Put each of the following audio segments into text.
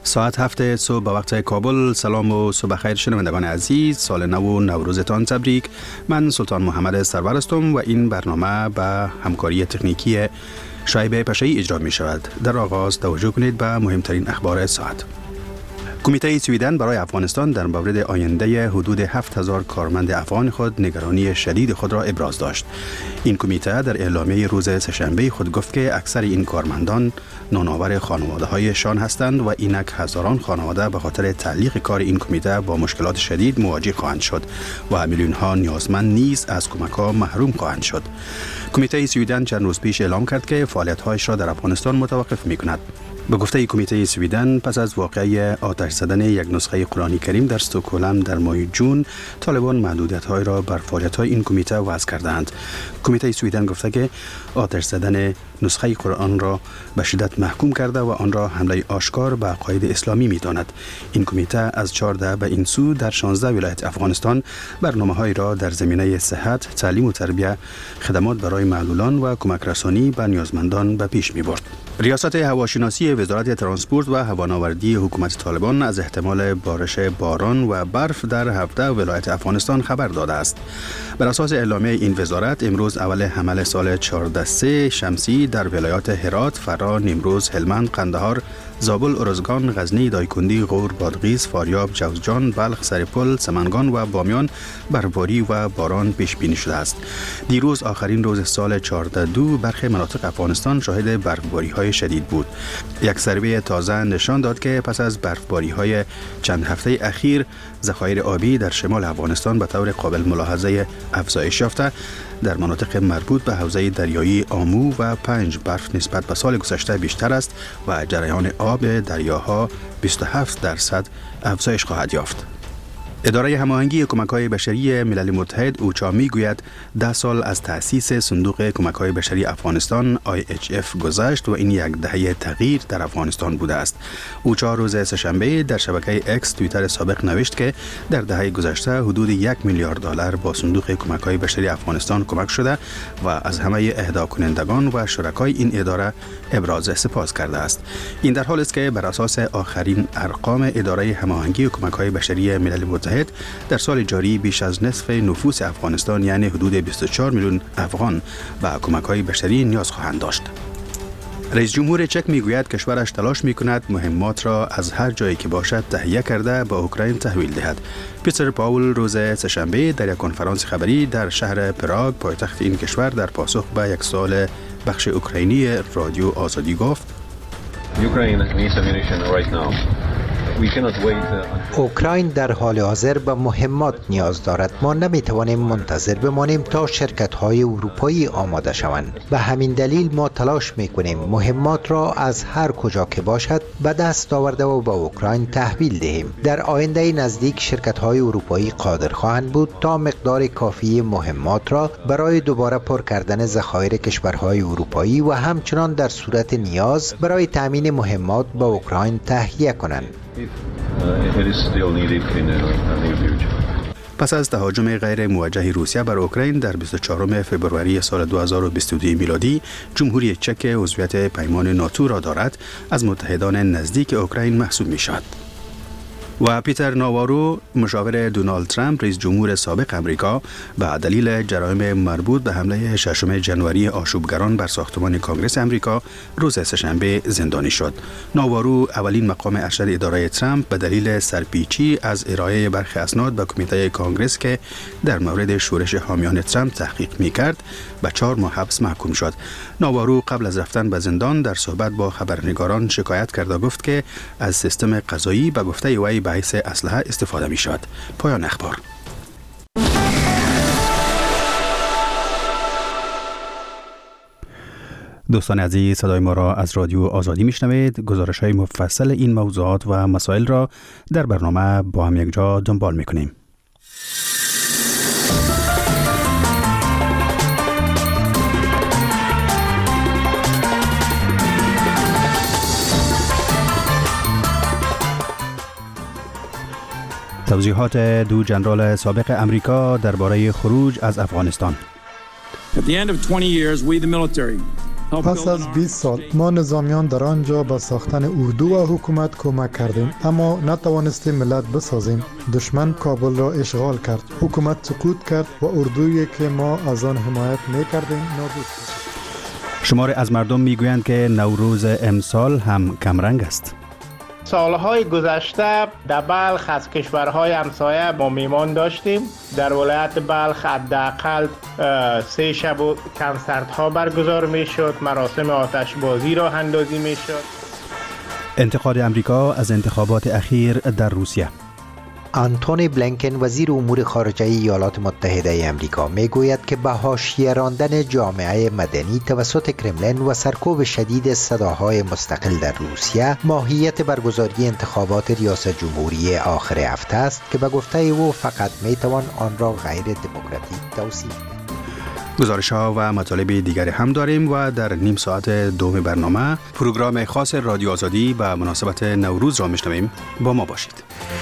ساعت 7 صبح به وقت کابل. سلام و صبح خیر شنوندگان عزیز، سال نو و نوروزتان تبریک. من سلطان محمد سرور هستم و این برنامه به همکاری تکنیکی شایبه پشایی اجرا می شود. در آغاز توجه کنید به مهمترین اخبار ساعت. کمیته سویدن برای افغانستان در مورد آینده حدود 7000 کارمند افغان خود نگرانی شدید خود را ابراز داشت. این کمیته در اعلامیه روز سه‌شنبه خود گفت که اکثر این کارمندان نانآور خانواده‌هایشان هستند و اینک هزاران خانواده به خاطر تعلیق کار این کمیته با مشکلات شدید مواجه خواهند شد و میلیون‌ها نیازمند نیز از کمک‌ها محروم خواهند شد. کمیته سویدن چند روز پیش اعلام کرد که فعالیت‌هایش را در افغانستان متوقف می‌کند. به گفته کمیته سویدن، پس از واقعه آتش زدن یک نسخه قرآن کریم در استکهلم در ماه جون، طالبان محدودیت‌های را بر فعالیت‌های این کمیته وضع کردند. کمیته سویدن گفته که آتش زدن نسخه قرآن را به شدت محکوم کرده و آن را حمله آشکار به عقاید اسلامی می‌داند. این کمیته از 14 به این سو در 16 ولایت افغانستان برنامه‌هایی را در زمینه صحت، تعلیم و تربیت، خدمات برای معلولان و کمک رسانی به نیازمندان به پیش می‌برد. ریاست هواشناسی وزارت ترانسپورت و هوانوردی حکومت طالبان از احتمال بارش باران و برف در 17 ولایت افغانستان خبر داده است. بر اساس اعلامیه این وزارت، امروز اول حمل سال 14 شمسی در ولایات هرات، فرا، نیمروز، هلمند، قندهار، زابل، ارزگان، غزنی، دایکندی، غور، بادغیس، فاریاب، جوزجان، بلخ، سرپل، سمنگان و بامیان برفباری و باران پیش بینی شده است. دیروز آخرین روز سال 14 برخی مناطق افغانستان شاهد برفباری‌های شدید بود. یک سروی تازه نشان داد که پس از برفباری‌های چند هفته اخیر، ذخایر آبی در شمال افغانستان به طور قابل ملاحظه افزایش یافته. در مناطق مربوط به حوزه دریایی آمو و پنج برف نسبت به سال گذشته بیشتر است و جریان آب دریاها 27% افزایش خواهد یافت. اداره هماهنگی کمک‌های بشری ملل متحد اوچا می‌گوید 10 سال از تأسیس صندوق کمک‌های بشری افغانستان IHF گذشت و این یک دهه تغییر در افغانستان بوده است. اوچا روز سه‌شنبه در شبکه اکس توییتر سابق نوشت که در دهه گذشته حدود 1 میلیارد دلار با صندوق کمک‌های بشری افغانستان کمک شده و از همه اهدا کنندگان و شرکای این اداره ابراز سپاس کرده است. این در حالی است که بر اساس آخرین ارقام اداره هماهنگی کمک‌های بشری ملل متحد در سال جاری بیش از نصف نفوس افغانستان یعنی حدود 24 میلیون افغان به کمک‌های بشری نیاز خواهند داشت. رئیس جمهور چک میگوید کشورش تلاش میکند مهمات را از هر جایی که باشد تهیه کرده به اوکراین تحویل دهد. پیتر پاول روز سه‌شنبه در یک کنفرانس خبری در شهر پراگ پایتخت این کشور در پاسخ به یک سوال بخش اوکراینی رادیو آزادی گفت: اوکراین در حال حاضر به مهمات نیاز دارد. ما نمیتوانیم منتظر بمانیم تا شرکت‌های اروپایی آماده شوند. به همین دلیل ما تلاش میکنیم مهمات را از هر کجا که باشد به دست آورده و به اوکراین تحویل دهیم. در آینده نزدیک شرکت‌های اروپایی قادر خواهند بود تا مقدار کافی مهمات را برای دوباره پر کردن ذخایر کشورهای اروپایی و همچنان در صورت نیاز برای تامین مهمات به اوکراین تهیه کنند. پس از تهاجم غیر موجه روسیه بر اوکراین در 24 فوریه سال 2022 میلادی، جمهوری چک عضویت پیمان ناتو را دارد، از متحدان نزدیک اوکراین محسوب می شود. و پیتر ناوارو، مشاور دونالد ترامپ رئیس جمهور سابق امریکا، به دلیل جرایم مربوط به حمله 6 ژانویه آشوبگران بر ساختمان کنگره امریکا روز سه‌شنبه زندانی شد. ناوارو اولین مقام ارشد اداره ترامپ به دلیل سرپیچی از ارائه برخی اسناد به کمیته کنگره که در مورد شورش حامیان ترامپ تحقیق می‌کرد به 4 ماه حبس محکوم شد. ناوارو قبل از رفتن به زندان در صحبت با خبرنگاران شکایت کرد و گفت که از سیستم قضایی به گفته وی به حیث اسلحه استفاده می شود. پایان اخبار. دوستان عزیز، صدای ما را از رادیو آزادی می شنوید. گزارش های مفصل این موضوعات و مسائل را در برنامه با هم یک جا دنبال می کنیم. توضیحات دو ژنرال سابق امریکا درباره خروج از افغانستان. At the end of 20 years, we the military پس از 20 سال ما نظامیان در آنجا به ساختن اردو و حکومت کمک کردیم، اما نتوانستیم ملت بسازیم. دشمن کابل را اشغال کرد، حکومت سقوط کرد و اردویی که ما از آن حمایت می‌کردیم نابود شد. شماری از مردم میگویند که نوروز امسال هم کمرنگ است. سالهای گذشته در بلخ از کشورهای همسایه ما میمان داشتیم. در ولایت بلخ حداقل 3 شب کنسرت‌ها برگزار میشد، مراسم آتشبازی راه اندازی میشد. انتقاد امریکا از انتخابات اخیر در روسیه. آنتونی بلینکن وزیر امور خارجه ایالات متحده آمریکا میگوید که به حاشیه راندن جامعه مدنی توسط کرملین و سرکوب شدید صداهای مستقل در روسیه ماهیت برگزاری انتخابات ریاست جمهوری آخر هفته است که به گفته او فقط میتوان آن را غیر دموکراتیک توصیف کرد. گزارش‌ها و مطالب دیگری هم داریم و در نیم ساعت دوم برنامه پروگرام خاص رادیو آزادی به مناسبت نوروز را میشنویم. با ما باشید.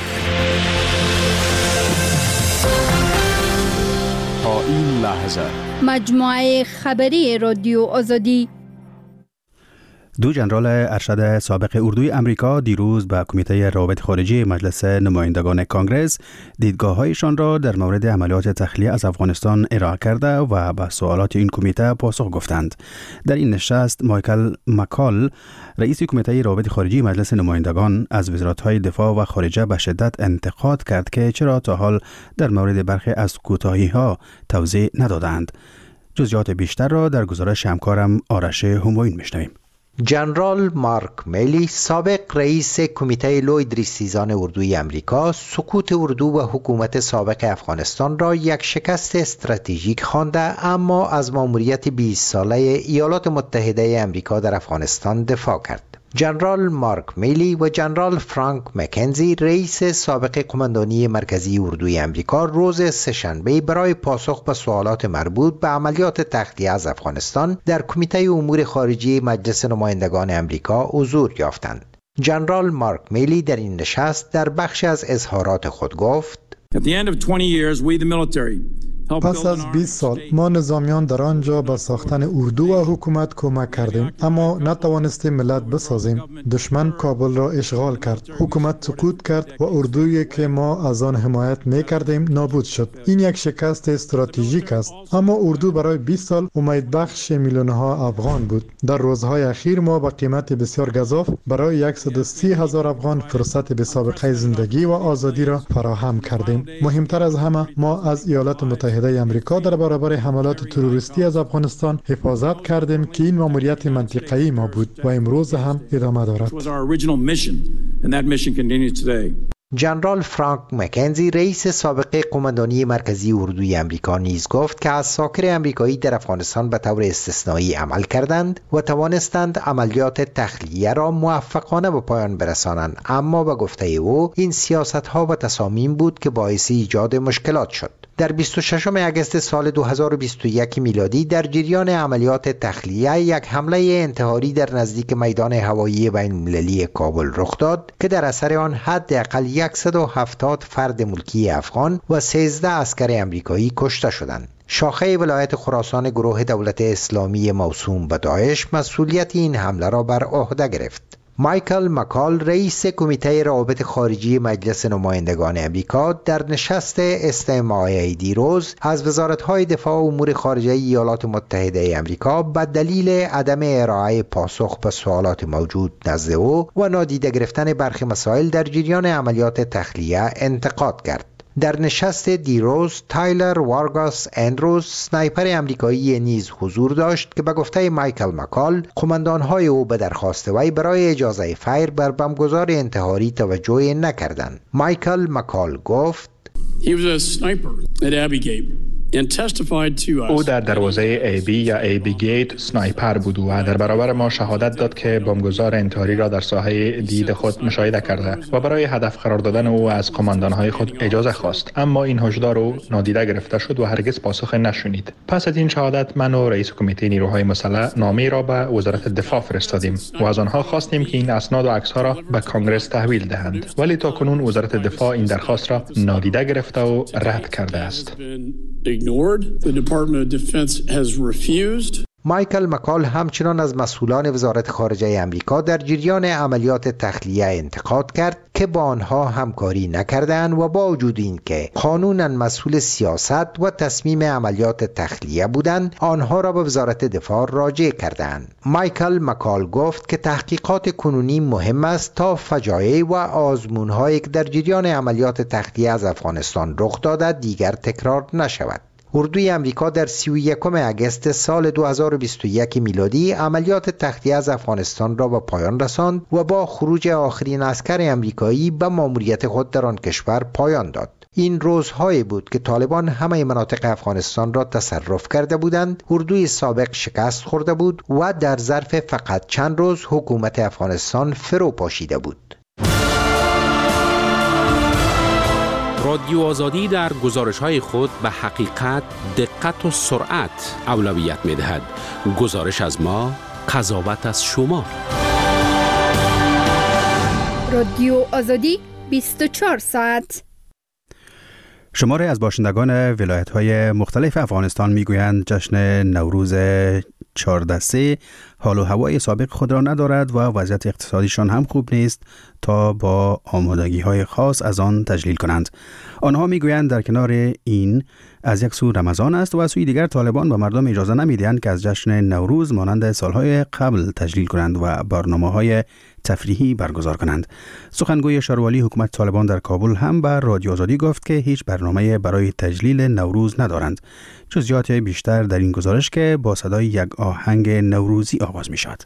تا این لحظه مجموعه خبری رادیو آزادی. 2 ژنرال ارشد سابق اردوی امریکا دیروز به کمیته روابط خارجی مجلس نمایندگان کانگرس دیدگاه‌هایشان را در مورد عملیات تخلیه از افغانستان ارائه کرده و به سوالات این کمیته پاسخ گفتند. در این نشست مایکل مکال رئیس کمیته روابط خارجی مجلس نمایندگان از وزارت‌های دفاع و خارجه به شدت انتقاد کرد که چرا تا حال در مورد برخی از کوتاهی‌ها توضیح ندادند. جزئیات بیشتر را در گزارش همکارم آرش همایون میشنویم. جنرال مارک میلی سابق رئیس کمیته لویدریسیزان اردوی امریکا سقوط اردو و حکومت سابق افغانستان را یک شکست استراتژیک خوانده، اما از مأموریت 20 ساله ایالات متحده امریکا در افغانستان دفاع کرد. جنرال مارک میلی و جنرال فرانک مکنزی رئیس سابق قماندانی مرکزی اردوی امریکا روز سه‌شنبه برای پاسخ به سوالات مربوط به عملیات تخلیه از افغانستان در کمیته امور خارجی مجلس نمایندگان امریکا حضور یافتند. جنرال مارک میلی در این نشست در بخش از اظهارات خود گفت: پس از 20 سال ما نظامیان در آنجا به ساختن اردو و حکومت کمک کردیم، اما نتوانستیم ملت بسازیم. دشمن کابل را اشغال کرد، حکومت سقوط کرد و اردویی که ما از آن حمایت می‌کردیم نابود شد. این یک شکست استراتژیک است، اما اردو برای 20 سال امید بخش میلیون‌ها افغان بود. در روزهای اخیر ما با قیمت بسیار گزاف برای 130,000 افغان فرصت به سابقه زندگی و آزادی را فراهم کردیم. مهمتر از همه ما از ایالات متحده امریکا در برابر حملات تروریستی از افغانستان حفاظت کردیم که این مأموریت منطقه‌ای ما بود و امروز هم ادامه دارد. جنرال فرانک مکنزی رئیس سابق قماندانی مرکزی اردوی امریکا نیز گفت که عساکر امریکایی در افغانستان به طور استثنایی عمل کردند و توانستند عملیات تخلیه را موفقانه به پایان برسانند، اما به گفته او این سیاست‌ها و تصامیم بود که باعث ایجاد مشکلات شد. در 26 اگست سال 2021 میلادی در جریان عملیات تخلیه یک حمله انتحاری در نزدیک میدان هوایی بین‌المللی کابل رخ داد که در اثر آن حداقل 170 فرد ملکی افغان و 13 عسکر امریکایی کشته شدند. شاخه ولایت خراسان گروه دولت اسلامی موسوم به داعش مسئولیت این حمله را بر عهده گرفت. مایکل مکال رئیس کمیته روابط خارجی مجلس نمایندگان امریکا در نشست استماعی دیروز از وزارت‌های دفاع و امور خارجه ایالات متحده امریکا به دلیل عدم ارائه پاسخ به سوالات موجود نزد او و نادیده گرفتن برخی مسائل در جریان عملیات تخلیه انتقاد کرد. در نشست دیروز تایلر وارگاس اندروز سنایپر امریکایی نیز حضور داشت که به گفته مایکل مکال قماندان‌های او به درخواست وی برای اجازه فیر بر بمبگذار انتحاری توجه نکردند. مایکل مکال گفت: او در دروازه ای بی یا ای بی گیت سنایپر بود و در برابر ما شهادت داد که بمبگذار انتحاری را در ساحه دید خود مشاهده کرده و برای هدف قرار دادن او از قماندان‌های خود اجازه خواست، اما این هشدار او نادیده گرفته شد و هرگز پاسخ نشنید. پس از این شهادت من و رئیس کمیته نیروهای مسلح نامه‌ای را به وزارت دفاع فرستادیم و از آنها خواستیم که این اسناد و عکس‌ها را به کانگرس تحویل دهند، ولی تاکنون وزارت دفاع این درخواست را نادیده گرفته و رد کرده است. ignored. The Department of Defense has refused. مایکل مکال همچنان از مسئولان وزارت خارجه امریکا در جریان عملیات تخلیه انتقاد کرد که با آنها همکاری نکردند و با وجود این که قانونا مسئول سیاست و تصمیم عملیات تخلیه بودند، آنها را به وزارت دفاع راجع کردند. مایکل مکال گفت که تحقیقات کنونی مهم است تا فجایع و آزمون‌هایی که در جریان عملیات تخلیه از افغانستان رخ داده دیگر تکرار نشود. اردوی امریکا در 31 اگست سال 2021 میلادی عملیات تخلیه از افغانستان را به پایان رساند و با خروج آخرین عسکر امریکایی به ماموریت خود در آن کشور پایان داد. این روزهایی بود که طالبان همه مناطق افغانستان را تصرف کرده بودند، اردوی سابق شکست خورده بود و در ظرف فقط چند روز حکومت افغانستان فرو پاشیده بود. رادیو آزادی در گزارش‌های خود به حقیقت، دقت و سرعت اولویت می‌دهد. گزارش از ما، قضاوت از شما. رادیو آزادی 24 ساعت. شماری از باشندگان ولایت‌های مختلف افغانستان می‌گویند جشن نوروز 14 حال و هوای سابق خود را ندارد و وضعیت اقتصادیشان هم خوب نیست تا با آمادگی‌های خاص از آن تجلیل کنند. آنها می‌گویند در کنار این از یک سو رمضان است و از سوی دیگر طالبان به مردم اجازه نمی‌دهند که از جشن نوروز مانند سالهای قبل تجلیل کنند و برنامه‌های تفریحی برگزار کنند. سخنگوی شاروالی حکومت طالبان در کابل هم به رادیو آزادی گفت که هیچ برنامه برای تجلیل نوروز ندارند. جزئیات بیشتر در این گزارش که با صدای یک آهنگ نوروزی آغاز می‌شود.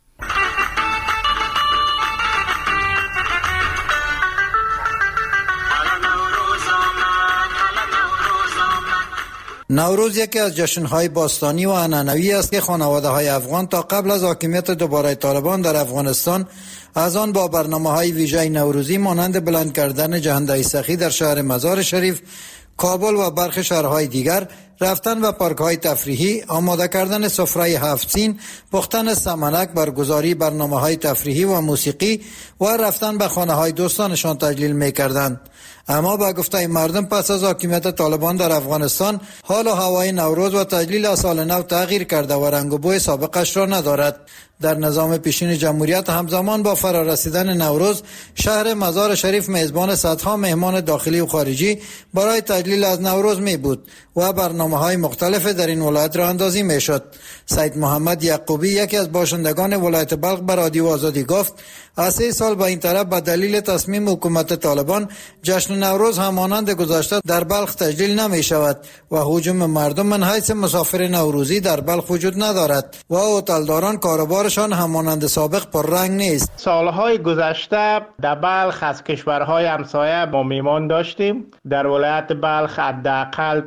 نوروز یکی از جشن‌های باستانی و عنعنوی است که خانواده‌های افغان تا قبل از حاکمیت دوباره طالبان در افغانستان از آن با برنامه‌های ویژه نوروزی مانند بلند کردن جهنده سخی در شهر مزار شریف، کابل و برخی شهرهای دیگر، رفتن به پارک‌های تفریحی، آماده کردن سفره 7 سین، پختن سمنک، برگزاری برنامه‌های تفریحی و موسیقی و رفتن به خانه‌های دوستانشان تجلیل می‌کردند. اما با گفته مردم پس از حاکمیت طالبان در افغانستان حال و هوای نوروز و تجلیل سال نو تغییر کرده و رنگ و بوی سابقش را ندارد. در نظام پیشین جمهوریت همزمان با فرارسیدن نوروز شهر مزار شریف میزبان صدها مهمان داخلی و خارجی برای تجلیل از نوروز می بود و برنامه‌های مختلف در این ولایت راه اندازی میشد. سید محمد یعقوبی یکی از باشندگان ولایت بلخ به رادیو آزادی گفت از 3 سال به این طرف به دلیل تصمیم حکومت طالبان جشن نوروز همانند گذشته در بلخ تجلیل نمی شود و هجوم مردم من حیث مسافر نوروزی در بلخ وجود ندارد و هتلداران کاروبارشان همانند سابق پررنگ نیست. سالهای گذشته در بلخ از کشورهای همسایه ما میمان داشتیم. در ولایت بلخ حداقل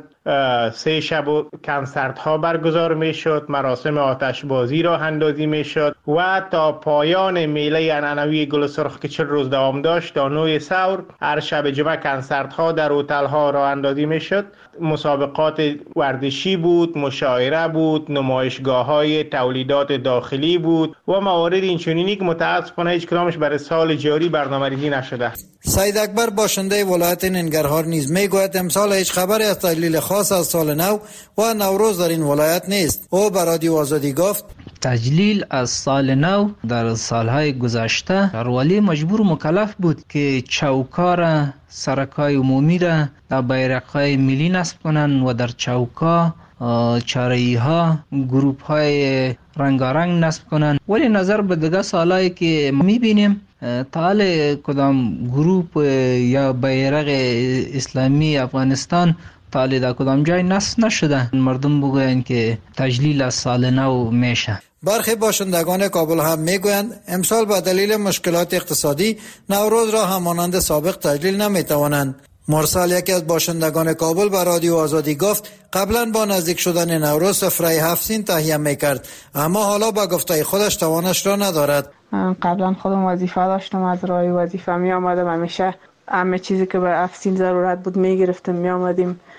3 شب و کنسرت ها برگزار می شد، مراسم آتش بازی راه اندازی می شد و تا پایان میله عنعنوی گل سرخ که 40 روز دوام داشت تا 9 سحر هر شب جمعه کنسرت ها در هتل ها راه اندازی می شد. مسابقات ورزشی بود، مشاعره بود، نمایشگاه های تولیدات داخلی بود و موارد اینچنینی که متاسفانه هیچ کدامش برای سال جاری برنامه‌ریزی نشده. سید اکبر باشنده ولایت ننگرهار نیز میگوید امسال هیچ خبری از تجلیل خاص از سال نو و نوروز در این ولایت نیست. او به رادیو آزادی گفت تجلیل از سال نو در سالهای گذشته شاروالی مجبور و مکلف بود که چوکا سرکای عمومی را در بیرق‌های ملی نصب کنند و در چوکا چاره‌ای ها گروپ های رنگارنگ نصب کنند، ولی نظر به دیگه سالهایی که میبینیم تا حال کدام گروپ یا بیرق اسلامی افغانستان تا حال در کدام جای نصب نشده. مردم بگویند که تجلیل از سال نو میشه. برخی باشندگان کابل هم میگویند امسال به دلیل مشکلات اقتصادی نوروز را همانند سابق تجلیل نمیتوانند. مرسل یکی از باشندگان کابل به رادیو آزادی گفت قبلا با نزدیک شدن نوروز سفره 7 سین تهیه میکرد، اما حالا با گفته خودش توانش را ندارد. قبلا خودم وظیفه داشتم، از راه وظیفه می آمدم، همیشه همه چیزی که به 7 سین ضرورت بود میگرفتم می آمدیم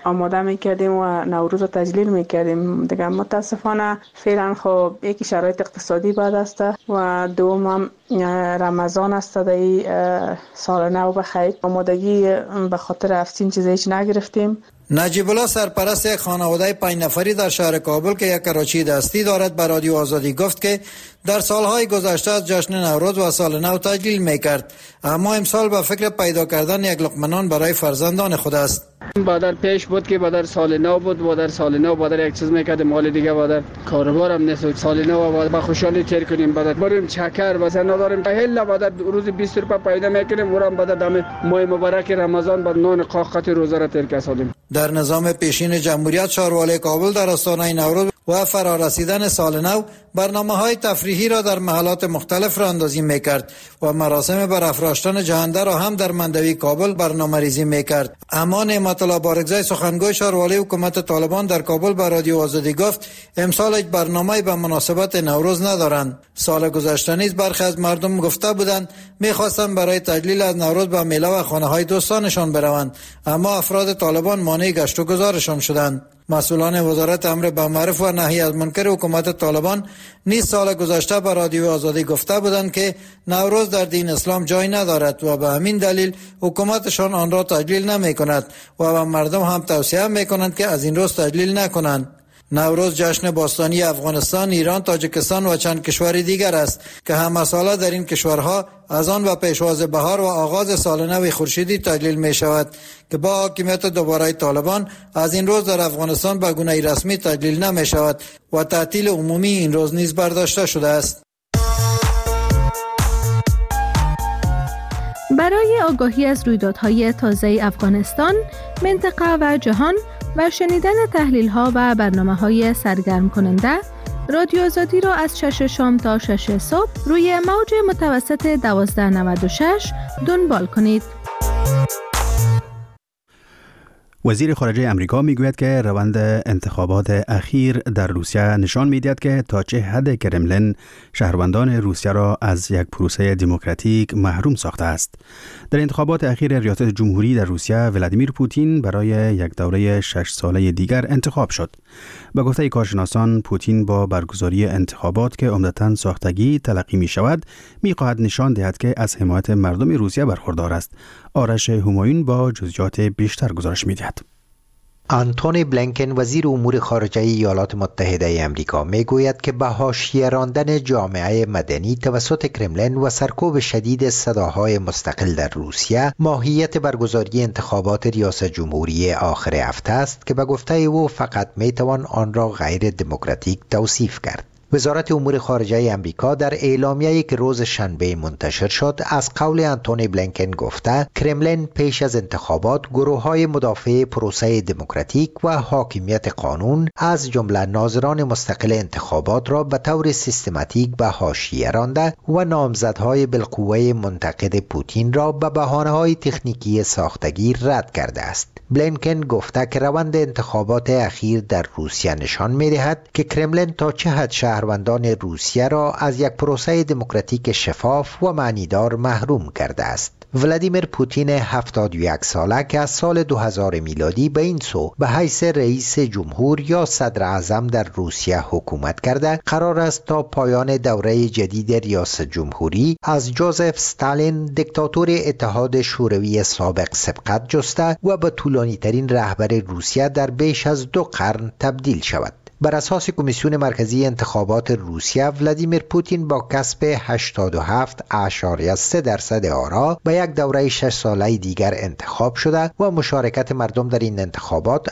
آماده میکردیم و نوروز تجلیل میکردیم. دیگه متاسفانه فعلا خب یکی شرایط اقتصادی بد است و دوم هم رمضان است. در سال نو بخیر آمادگی به خاطر افسین چیزی هیچ نگرفتیم. نجیب الله سرپرست یک خانواده 5 نفری در شهر کابل که یک کراچی دستی دارد به رادیو آزادی گفت که در سالهای گذشته از جشن نوروز و سال نو تجلیل میکرد، اما امسال به فکر پیدا کردن یک لقمه نان برای فرزندان خود است. بعد پیش بود که بعد سال نو بود، بعد سال نو بعد یک چیز میکردیم، مال دیگه بعد کاروبارم نیست. سال نو بعد با خوشحالی تیر کنیم، بعد بریم چکر مثلا نداریم هلا بعد روز 20 روپیه پیدا میکنیم، ورم بعد دم ماه مبارک رمضان بعد نان قاقت روزه را تیر کردیم. در نظام پیشین جمهوریت شهروالی کابل در آستانه نوروز و فرارسیدن سال نو برنامه‌های تفریحی را در محلات مختلف راه‌اندازی می‌کرد و مراسم برافراشتن جهنده را هم در مندوی کابل برنامه‌ریزی می‌کرد. اما نعمت الله بارگزای سخنگوی شهروالی حکومت طالبان در کابل به رادیو آزادی گفت امسال هیچ برنامه‌ای به مناسبت نوروز ندارند. سال گذشته نیز برخی از مردم گفته بودند می‌خواستند برای تجلیل از نوروز به میله و خانه‌های دوستانشان بروند، اما افراد طالبان مانع گشت و گذارشان شدند. مسئولان وزارت امر بالمعروف و نهی از منکر حکومت طالبان نیز سال گذشته به رادیو آزادی گفته بودند که نوروز در دین اسلام جای ندارد و به همین دلیل حکومتشان آن را تجلیل نمی کند و به مردم هم توصیه می کنند که از این روز تجلیل نکنند. نوروز جشن باستانی افغانستان، ایران، تاجیکستان و چند کشور دیگر است که همه ساله در این کشورها از آن و پیشواز بهار و آغاز سال نو خورشیدی تجلیل می شود که با حاکمیت دوباره طالبان از این روز در افغانستان به گونه رسمی تجلیل نمی شود و تعطیل عمومی این روز نیز برداشته شده است. برای آگاهی از رویدادهای تازه افغانستان، منطقه و جهان و شنیدن تحلیل‌ها و برنامه‌های سرگرم کننده، رادیو آزادی را از 6 شام تا 6 صبح روی موج متوسط 1296 دنبال کنید. وزیر خارجه امریکا میگوید که روند انتخابات اخیر در روسیه نشان میدهد که تا چه حد کرملن شهروندان روسیه را از یک پروسه دموکراتیک محروم ساخته است. در انتخابات اخیر ریاست جمهوری در روسیه ولادیمیر پوتین برای یک دوره 6 ساله دیگر انتخاب شد. به گفته کارشناسان، پوتین با برگزاری انتخابات که عمدتاً ساختگی تلقی می شود می‌خواهد نشان دهد که از حمایت مردم روسیه برخوردار است. آرش همایون با جزئیات بیشتر گزارش می‌دهد. آنتونی بلینکن وزیر امور خارجه ایالات متحده آمریکا میگوید که به حاشیه راندن جامعه مدنی توسط کرملن و سرکوب شدید صداهای مستقل در روسیه ماهیت برگزاری انتخابات ریاست جمهوری آخر هفته است که به گفته او فقط میتوان آن را غیر دموکراتیک توصیف کرد. وزارت امور خارجه امریکا در اعلامیه‌ای که روز شنبه منتشر شد از قول آنتونی بلینکن گفته کرملن پیش از انتخابات گروه‌های مدافع پروسه دموکراتیک و حاکمیت قانون از جمله ناظران مستقل انتخابات را به طور سیستماتیک به حاشیه رانده و نامزدهای بالقوه منتقد پوتین را به بهانه‌های تکنیکی ساختگی رد کرده است. بلینکن گفته که روند انتخابات اخیر در روسیه نشان می‌دهد که کرملن تا چه حد شهروندان روسیه را از یک پروسه دموکراتیک شفاف و معنیدار محروم کرده است. ولادیمیر پوتین 71 ساله که از سال 2000 میلادی به این سو به حیث رئیس جمهور یا صدر اعظم در روسیه حکومت کرده، قرار است تا پایان دوره جدید ریاست جمهوری از جوزف استالین دیکتاتور اتحاد شوروی سابق سبقت جسته و به طولانی ترین رهبر روسیه در بیش از 2 قرن تبدیل شود. بر اساس کمیسیون مرکزی انتخابات روسیه، ولادیمیر پوتین با کسب 87.3% آرا به یک دوره 6 ساله دیگر انتخاب شده و مشارکت مردم در این انتخابات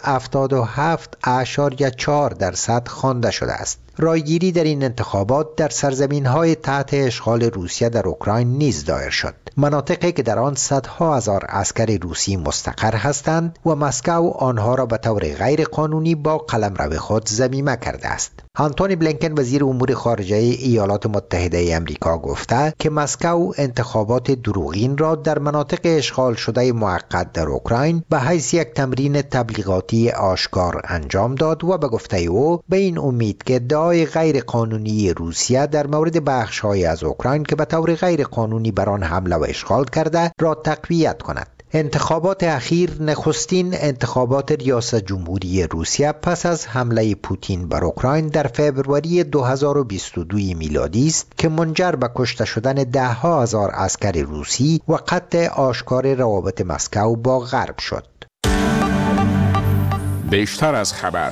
77.4% خوانده شده است. رایگیری در این انتخابات در سرزمین‌های تحت اشغال روسیه در اوکراین نیز دایر شد. مناطقی که در آن صدها هزار عسکر روسی مستقر هستند و مسکو آنها را به طور غیر قانونی با قلمرو خود ضمیمه کرده است. آنتونی بلینکن وزیر امور خارجه ایالات متحده آمریکا گفته که مسکو انتخابات دروغین را در مناطق اشغال شده موقت در اوکراین به حیث یک تمرین تبلیغاتی آشکار انجام داد و به گفته او به این امید که ادعای غیر قانونی روسیه در مورد بخش‌های از اوکراین که به طور غیر قانونی بر آن حمله و اشغال کرده را تقویت کند. انتخابات اخیر نخستین انتخابات ریاست جمهوری روسیه پس از حمله پوتین بر اوکراین در فوریه 2022 میلادی است که منجر به کشته شدن ده‌ها هزار عسکر روسی و قطع آشکار روابط مسکو با غرب شد. بیشتر از خبر.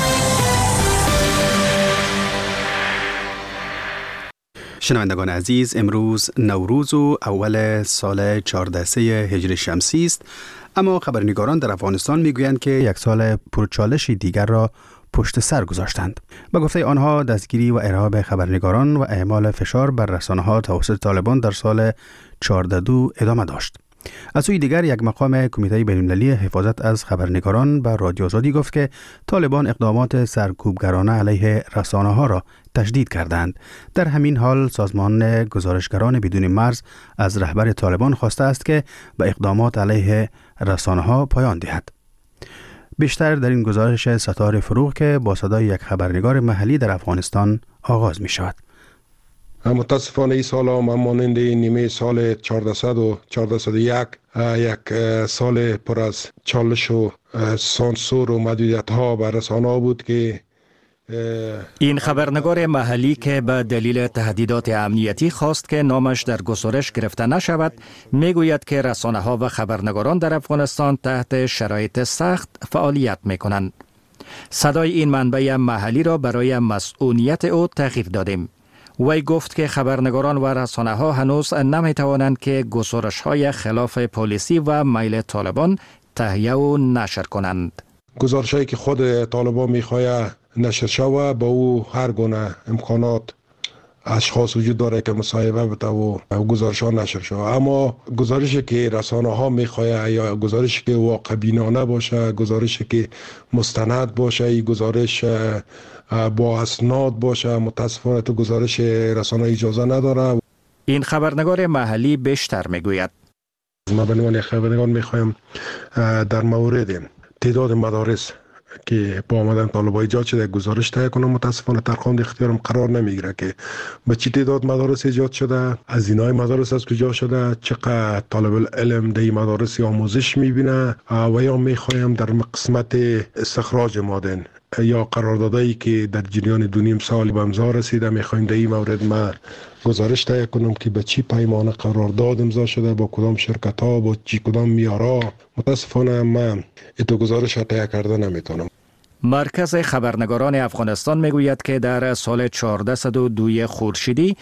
شنوندگان عزیز، امروز نوروز و اول سال 14 هجری شمسی است، اما خبرنگاران در افغانستان میگویند که یک سال پرچالشی دیگر را پشت سر گذاشتند. به گفته آنها دستگیری و ارهاب خبرنگاران و اعمال فشار بر رسانه‌ها توسط طالبان در سال 14 ادامه داشت. از سوی دیگر یک مقام کمیته بین‌المللی حفاظت از خبرنگاران به رادیو آزادی گفت که طالبان اقدامات سرکوبگرانه علیه رسانه‌ها را تشدید کردند. در همین حال سازمان گزارشگران بدون مرز از رهبر طالبان خواسته است که به اقدامات علیه رسانه‌ها پایان دهد. بیشتر در این گزارش ستار فروغ که با صدای یک خبرنگار محلی در افغانستان آغاز می شود. متاسفانه این سال هم مانند نیمه سال 1400 و 1401 یک سال پر از چالش و سانسور و محدودیت ها بر رسانه ها بود که این خبرنگار محلی که به دلیل تهدیدات امنیتی خواست که نامش در گزارش گرفته نشود، میگوید که رسانه ها و خبرنگاران در افغانستان تحت شرایط سخت فعالیت میکنند. صدای این منبع محلی را برای مسئولیت او تعقیب دادیم. وی گفت که خبرنگاران و رسانه ها هنوز نمی توانند که گزارش های خلاف پلیسی و میل طالبان تهیه و نشر کنند. گزارش هایی که خود طالبان میخواه نشر شود با او هر گونه امکانات اشخاص وجود داره که مصاحبه بده و گزارش ها نشر شود، اما گزارشی که رسانه ها میخواه یا گزارشی که واقع بینانه باشه، گزارشی که مستند باشه، این گزارش با اسناد باشه، متاسفانه تو گزارش رسانه اجازه نداره. این خبرنگار محلی بیشتر میگوید ما به عنوان خبرنگار میخوایم در مورد تعداد مدارس که با آمدن طالبان ایجاد شده گزارش تهیه کنم. متاسفانه در خواند اختیارم قرار نمیگیره که به چه تعداد مدارس ایجاد شده، از اینای مدارس از کجا شده، چقدر طالب العلم در مدارس آموزش میبینه و یا میخوایم در قسمت استخراج مادن یا قراردادایی که در جریان 2.5 سال به امضا رسیده میخوایم در این مورد ما گزارش تهیه کنم که به چی پیمانه قرارداد امضا شده، با کدام شرکت ها، با چی کدام میارا. متاسفانه من این گزارش تهیه کرده نمیتونم. مرکز خبرنگاران افغانستان میگوید که در سال 1402 خورشیدی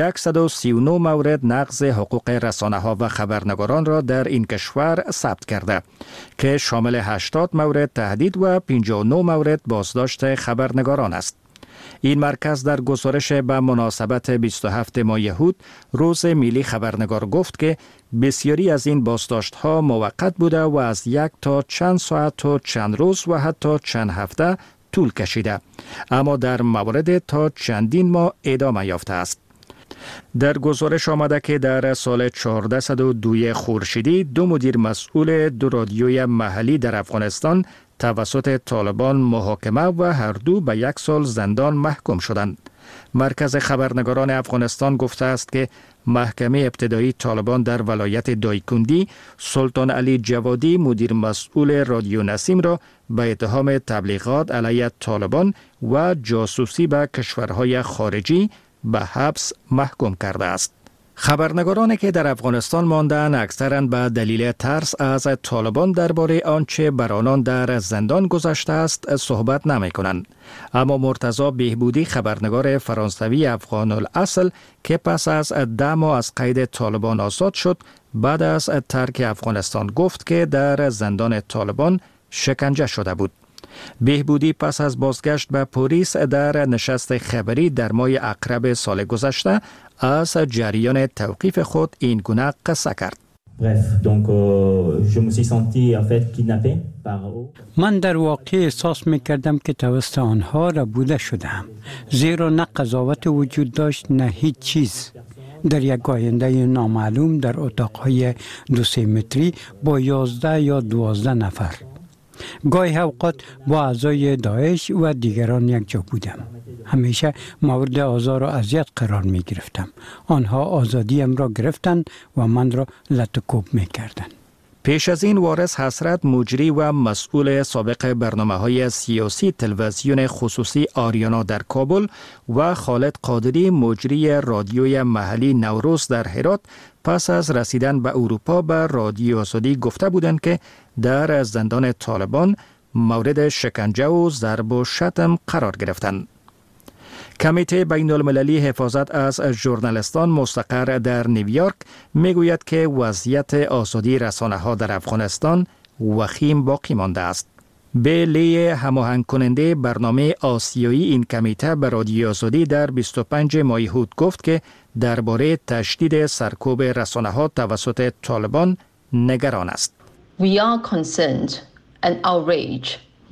139 مورد نقض حقوق رسانه ها و خبرنگاران را در این کشور ثبت کرده که شامل 80 مورد تهدید و 59 مورد بازداشت خبرنگاران است. این مرکز در گزارش به مناسبت 27 ماه یهود روز ملی خبرنگار گفت که بسیاری از این بازداشت ها موقت بوده و از 1 تا چند ساعت و چند روز و حتی چند هفته طول کشیده، اما در موارد تا چندین ماه ادامه یافته است. در گزارش آمده که در سال 1402 خورشیدی 2 مدیر مسئول 2 رادیوی محلی در افغانستان توسط طالبان محاکمه و هر دو به 1 سال زندان محکوم شدند. مرکز خبرنگاران افغانستان گفته است که محکمه ابتدایی طالبان در ولایت دایکندی سلطان علی جوادی مدیر مسئول رادیو نسیم را به اتهام تبلیغات علیه طالبان و جاسوسی به کشورهای خارجی به حبس محکوم کرده است. خبرنگارانی که در افغانستان ماندند اکثراً به دلیل ترس از طالبان درباره آنچه بر آنان در زندان گذشته است صحبت نمی کنند. اما مرتضی بهبودی خبرنگار فرانسوی افغان الاصل که پس از 10 ماه از قید طالبان آزاد شد، بعد از ترک افغانستان گفت که در زندان طالبان شکنجه شده بود. بهبودی پس از بازگشت به پاریس در نشست خبری در ماه اکرب سال گذشته از جریان توقیف خود این گونه قصه کرد. من در واقع احساس می‌کردم که توسط آنها ربوده شدم، زیرا نه قضاوت وجود داشت نه هیچ چیز. در یک آینده نامعلوم در اتاق‌های 2-3 متری با 11 یا 12 نفر. گاهی اوقات با اعضای داعش و دیگران یک جا بودم. همیشه مورد آزار و اذیت قرار می گرفتم. آنها آزادیم را گرفتند و من را لطکوب می کردند. پیش از این وارث حسرت مجری و مسئول سابق برنامه‌های سیاسی تلویزیون خصوصی آریانا در کابل و خالد قادری مجری رادیوی محلی نوروز در هرات پس از رسیدن به اروپا به رادیو آزادی گفته بودند که در زندان طالبان مورد شکنجه و ضرب و شتم قرار گرفتند. کمیته بین المللی حفاظت از ژورنالیستان مستقر در نیویورک میگوید که وضعیت آزادی رسانه‌ها در افغانستان وخیم باقی مانده است. بیلی هماهنگ کننده برنامه آسیایی این کمیته به رادیو آزادی در 25 ماه هود گفت که درباره تشدید سرکوب رسانه‌ها توسط طالبان نگران است. We are concerned and outraged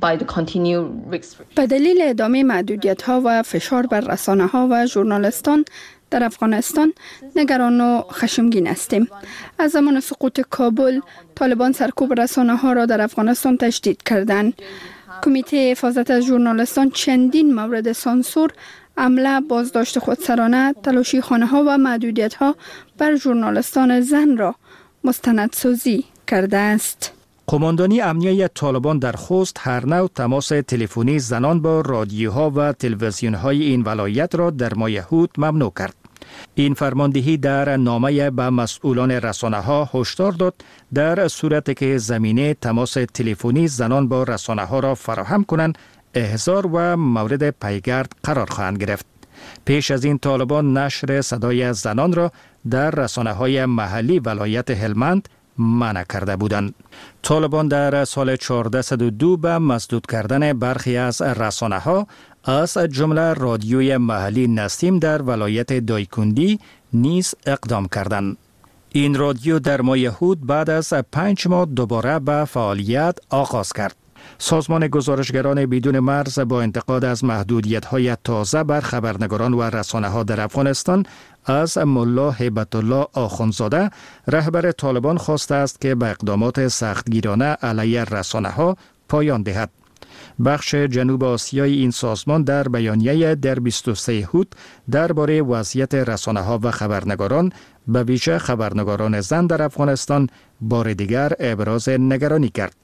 به دلیل ادامه محدودیت‌ها و فشار بر رسانه‌ها و ژورنالیستان در افغانستان نگران و خشمگین هستیم. از زمان سقوط کابل، طالبان سرکوب رسانه‌ها را در افغانستان تشدید کردند. کمیته حفاظت از ژورنالیستان چندین مورد سانسور، حمله، بازداشت خودسرانه، تلاشی خانه‌ها و محدودیت‌ها بر ژورنالیستان زن را مستندسازی کرده است. قماندانی امنیه طالبان در خوست هر نوع تماس تلفنی زنان با رادیوها و تلویزیون‌های این ولایت را در ماه هود ممنوع کرد. این فرماندهی در نامه به مسئولان رسانه‌ها هشدار داد در صورتی که زمینه تماس تلفنی زنان با رسانه‌ها را فراهم کنند، احضار و مورد پیگرد قرار خواهند گرفت. پیش از این طالبان نشر صدای زنان را در رسانه‌های محلی ولایت هلمند منع کرده بودند. طالبان در سال 1402 به مسدود کردن برخی از رسانه‌ها از جمله رادیوی محلی نسیم در ولایت دایکندی نیز اقدام کردند. این رادیو در ماه هود بعد از 5 ماه دوباره به فعالیت آغاز کرد. سازمان گزارشگران بدون مرز با انتقاد از محدودیت‌های تازه بر خبرنگاران و رسانه‌ها در افغانستان از ملا هیبت الله آخوندزاده رهبر طالبان خواسته است که به اقدامات سختگیرانه علیه رسانه‌ها پایان دهد. بخش جنوب آسیای این سازمان در بیانیه در 23 هود درباره وضعیت رسانه‌ها و خبرنگاران به ویژه خبرنگاران زن در افغانستان بار دیگر ابراز نگرانی کرد.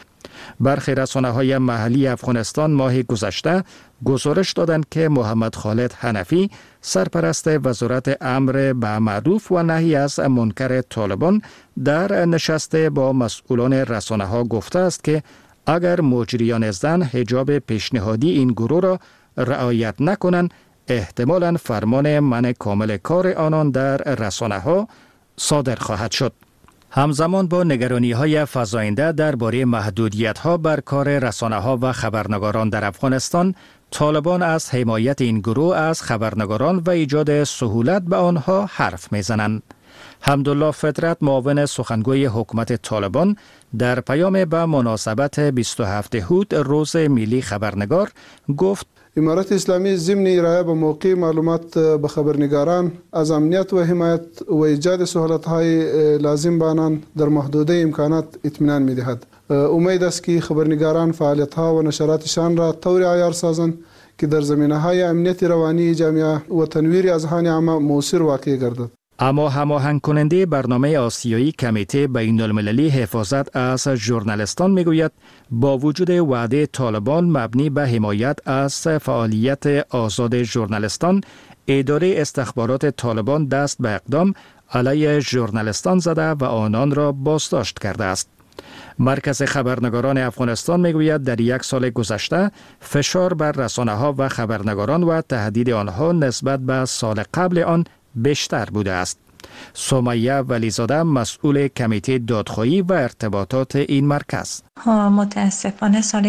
برخی رسانه‌های محلی افغانستان ماه گذشته گزارش دادند که محمد خالد حنفی سرپرست وزارت امر به معروف و نهی از منکر طالبان در نشست با مسئولان رسانه‌ها گفته است که اگر مجریان زن حجاب پیشنهادی این گروه را رعایت نکنند، احتمالاً فرمان منع کامل کار آنان در رسانه‌ها صادر خواهد شد. همزمان با نگرانی‌های فزاینده درباره محدودیت‌ها بر کار رسانه‌ها و خبرنگاران در افغانستان، طالبان از حمایت این گروه از خبرنگاران و ایجاد سهولت به آنها حرف می‌زنند. حمدالله فطرت معاون سخنگوی حکومت طالبان در پیام به مناسبت 27 هود روز ملی خبرنگار گفت امارت اسلامی ضمن ارائه به موقع معلومات به خبرنگاران از امنیت و حمایت و ایجاد سهولت‌های لازم به آنان در محدوده امکانات اطمینان می‌دهد. امید است که خبرنگاران فعالیت‌ها و نشراتشان را طوری عیار سازند که در زمینه‌های امنیت روانی جامعه و تنویر اذهان عامه مؤثر واقع گردد. اما هماهنگ کننده برنامه آسیایی کمیته بین المللی حفاظت از ژورنالیستان میگوید با وجود وعده طالبان مبنی به حمایت از فعالیت آزاد ژورنالیستان، اداره استخبارات طالبان دست به اقدام علیه ژورنالیستان زده و آنان را بازداشت کرده است. مرکز خبرنگاران افغانستان میگوید در 1 سال گذشته فشار بر رسانه‌ها و خبرنگاران و تهدید آنها نسبت به سال قبل آن بیشتر بوده است. سمیه ولیزاده مسئول کمیته دادخواهی و ارتباطات این مرکز: متاسفانه سال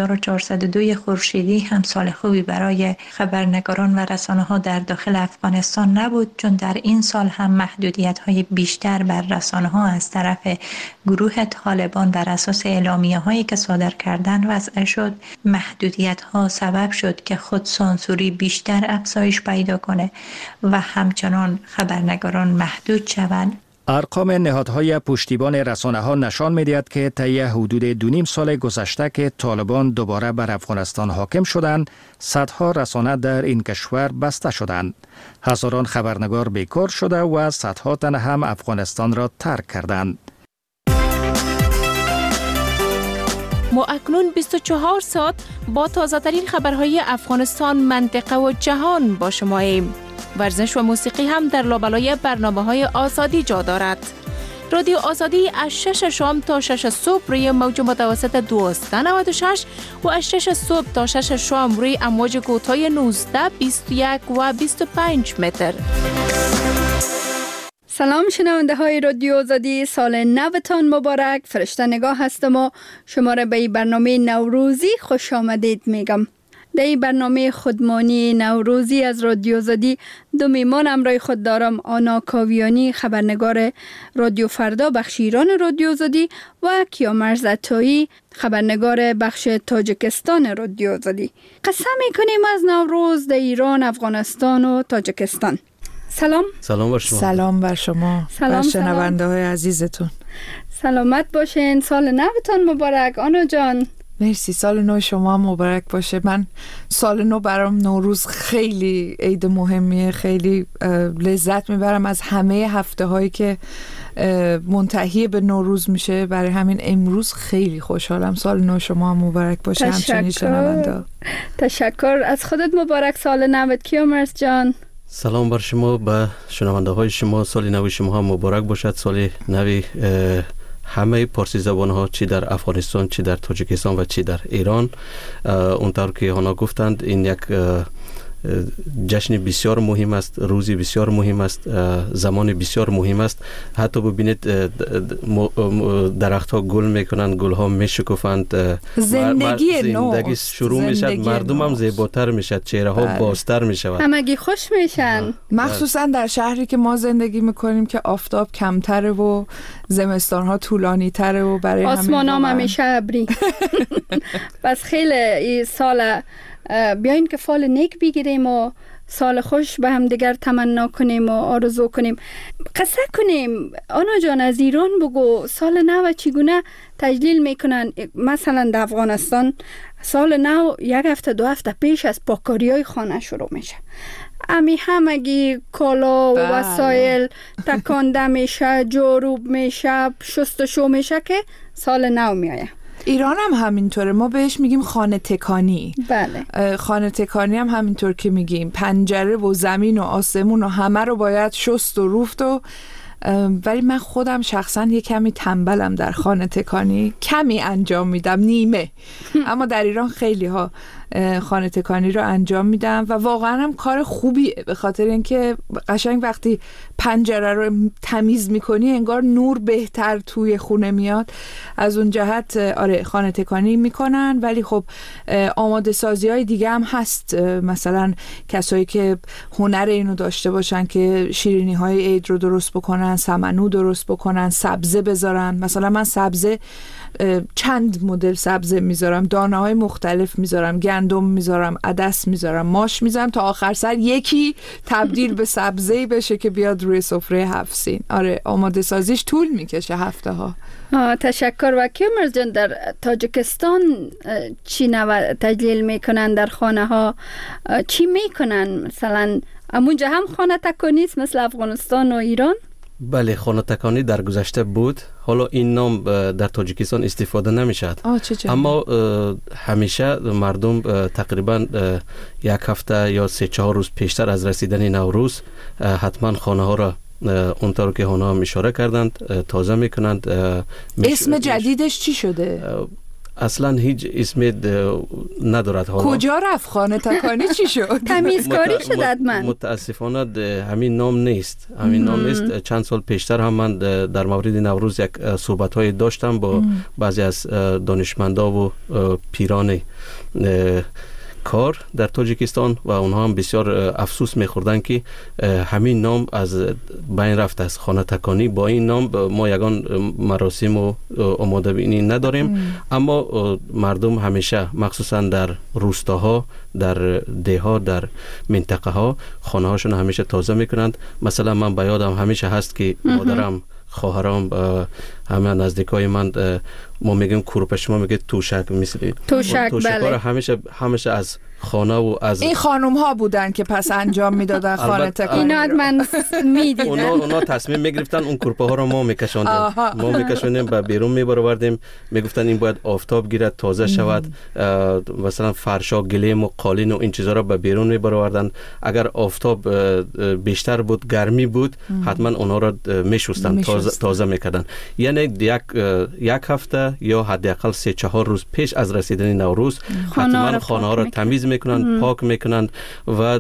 1402 خورشیدی هم سال خوبی برای خبرنگاران و رسانه‌ها در داخل افغانستان نبود، چون در این سال هم محدودیت‌های بیشتر بر رسانه‌ها از طرف گروه طالبان بر اساس اعلامیه‌هایی که صادر کردند وضع شد. محدودیت‌ها سبب شد که خودسانسوری بیشتر افزایش پیدا کنه و همچنان خبرنگاران محدود شوند. ارقام نهادهای پشتیبان رسانه‌ها نشان می‌دهد که طی حدود 2.5 سال گذشته که طالبان دوباره بر افغانستان حاکم شدند، صدها رسانه در این کشور بسته شدند. هزاران خبرنگار بیکار شده و صدها تن هم افغانستان را ترک کردند. ما اکنون 24 ساعت با تازه ترین خبرهای افغانستان، منطقه و جهان با شماییم. ورزش و موسیقی هم در لابلای برنامه‌های آزادی جا دارد. رادیو آزادی از 6 شام تا 6 صبح روی موج متوسط 1296 و از 6 صبح تا 6 شام روی امواج کوتاه 19، 21 و 25 متر. سلام شنونده های رادیو آزادی، سال نوتان مبارک. فرشته نگاه هستم و شما را به این برنامه نوروزی خوش آمدید میگم. در این برنامه خودمانی نوروزی از رادیو آزادی دو میمان همراه خود دارم. آنا کاویانی، خبرنگار رادیو فردا بخش ایران رادیو آزادی، و کیامرز عطایی، خبرنگار بخش تاجیکستان رادیو آزادی. قسم میکنیم از نوروز در ایران، افغانستان و تاجیکستان. سلام بر شما. سلام بر شما. سلام شنونده های عزیزتون. سلامت باشین. سال نوتان مبارک آنا جان. مرسی. سال نو شما مبارک باشه. من سال نو برام نوروز خیلی عید مهمیه، خیلی لذت میبرم از همه هفته هایی که منتهی به نوروز میشه. برای همین امروز خیلی خوشحالم. سال نو شما مبارک باشه. همچنین شنونده. تشکر. از خودت مبارک سال نوت کیامرز جان. سلام بر شما، به شنونده های شما سال نو شما مبارک باشد. سال نو همه پارسی زبان ها، چی در افغانستان، چی در تاجیکستان و چی در ایران. اونطور که آنها گفتند این یک جشن بسیار مهم است، روزی بسیار مهم است، زمان بسیار مهم است. حتی ببینید درخت ها گل میکنند، گل ها میشکفند، زندگی شروع میشد، مردم هم زیباتر میشد، چهره ها بازتر میشود، همگی خوش میشن. مخصوصا در شهری که ما زندگی میکنیم که آفتاب کمتره و زمستان ها طولانی تره و برای آسمان هم همیشه ابری. بس خیلی این سال بیاین که فال نیک بگیریم و سال خوش به هم دیگر تمنا کنیم و آرزو کنیم. قصه کنیم آنا جان، از ایران بگو سال نو چگونه تجلیل میکنن؟ مثلا در افغانستان سال نو یک هفته دو هفته پیش از پاککاری های خانه شروع میشه. امی همگی کالا و وسایل تکانده میشه، جاروب میشه، شستشو میشه که سال نو میایه. ایران هم همینطوره، ما بهش میگیم خانه تکانی. بله. خانه تکانی هم همینطور که میگیم پنجره و زمین و آسمون و همه رو باید شست و روفت و ولی من خودم شخصا یه کمی تنبلم در خانه تکانی، کمی انجام میدم، نیمه. اما در ایران خیلی ها خانه تکانی رو انجام میدم و واقعا هم کار خوبیه، به خاطر اینکه قشنگ وقتی پنجره رو تمیز میکنی انگار نور بهتر توی خونه میاد. از اون جهت آره خانه تکانی میکنن. ولی خب آماده سازی های دیگه هم هست، مثلا کسایی که هنر اینو داشته باشن که شیرینی های عید رو درست بکنن، سمنو درست بکنن، سبزه بذارن. مثلا من سبزه چند مدل سبزه میذارم، دانه های مختلف میذارم، گندم میذارم، عدس میذارم، ماش میذارم، تا آخر سر یکی تبدیل به سبزه‌ای بشه که بیاد روی سفره 7 سین. آره آماده سازیش طول میکشه، هفته ها. تشکر. و کیامرز جان، در تاجیکستان چی نوع تجلیل میکنن؟ در خانه ها چی میکنن؟ مثلا همونجا هم خانه تکانی است مثل افغانستان و ایران؟ بله، خانه تکانی در گذشته بود. حالا این نام در تاجیکستان استفاده نمیشد، اما همیشه مردم تقریبا یک هفته یا 3-4 روز پیشتر از رسیدن نوروز حتما خانه ها را اونطور که اونا هم اشاره کردند تازه میکنند. اسم جدیدش چی شده؟ اصلا هیچ اسمی ندارد. حالا کجا رفت خانه تکانی؟ چی شد؟ تمیزکاری شد حتما. متاسفانه همین نام نیست، همین نام نیست. چند سال پیشتر هم من در مورد نوروز یک صحبت های داشتم با بعضی از دانشمندا و پیران کار در تاجیکستان و اونها هم بسیار افسوس میخوردن که همین نام از بین رفته است، خانه تکانی. با این نام ما یگان مراسم و آماده بینی نداریم، اما مردم همیشه مخصوصا در روستاها، در دهها، در منطقه ها خانه هاشون همیشه تازه میکنند. مثلا من به یادم همیشه هست که مادرم، خواهرام، همه نزدیکای من، ما میگیم کروپش، ما میگه توشک، مثل توشک. بله. همیشه از خانه و از این خانم ها بودن که پس انجام میدادن خانه تکانی. اینا من میدیدم. اونا تصمیم میگرفتن اون کورپه ها رو ما میکشاندیم. ما میکشونیم به بیرون میبروردیم، میگفتن این باید آفتاب گیرد تازه شود. مثلا فرشا گلیم و قالین و این چیزا رو به بیرون میبروردن. اگر آفتاب بیشتر بود، گرمی بود، حتما اونا رو میشستن، تازه میکردن. یعنی یک هفته یا حداقل 3-4 روز پیش از رسیدن نوروز حتما خانه ها رو تمیز میکنند، پاک میکنند. و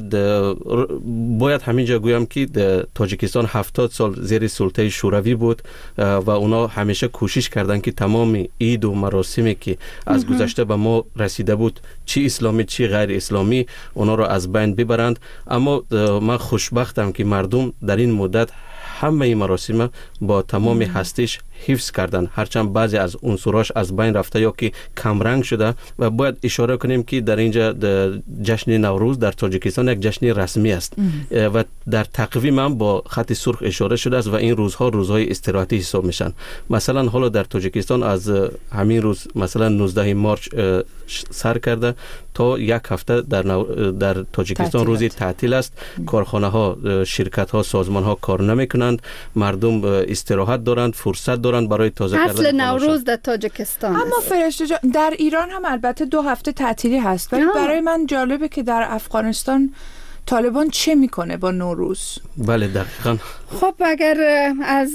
باید همینجا گویم که تاجیکستان 70 سال زیر سلطه شوروی بود و اونا همیشه کوشش کردند که تمام عید و مراسمی که از گذشته به ما رسیده بود، چی اسلامی چی غیر اسلامی، اونا رو از بین ببرند. اما من خوشبختم که مردم در این مدت همه این مراسم با تمام هستیش حفظ کردن، هرچند بعضی از عنصراش از بین رفته یا که کمرنگ شده. و باید اشاره کنیم که در اینجا جشن نوروز در تاجیکستان یک جشن رسمی است و در تقویم هم با خط سرخ اشاره شده است و این روزها روزهای استراحتی حساب میشن. مثلا حالا در تاجیکستان از همین روز مثلا 19 مارچ سر کرده تا یک هفته در تاجیکستان روزی تعطیل است. کارخانه ها، شرکت ها، سازمان ها کار نمیکنند، مردم استراحت دارند، فرصت دارند برای تازه کردن. اصل نوروز در تاجیکستان اما فرشته در ایران هم البته 2 هفته تعطیلی هست، ولی برای من جالبه که در افغانستان طالبان چه میکنه با نوروز؟ بله دقیقاً. خب اگر از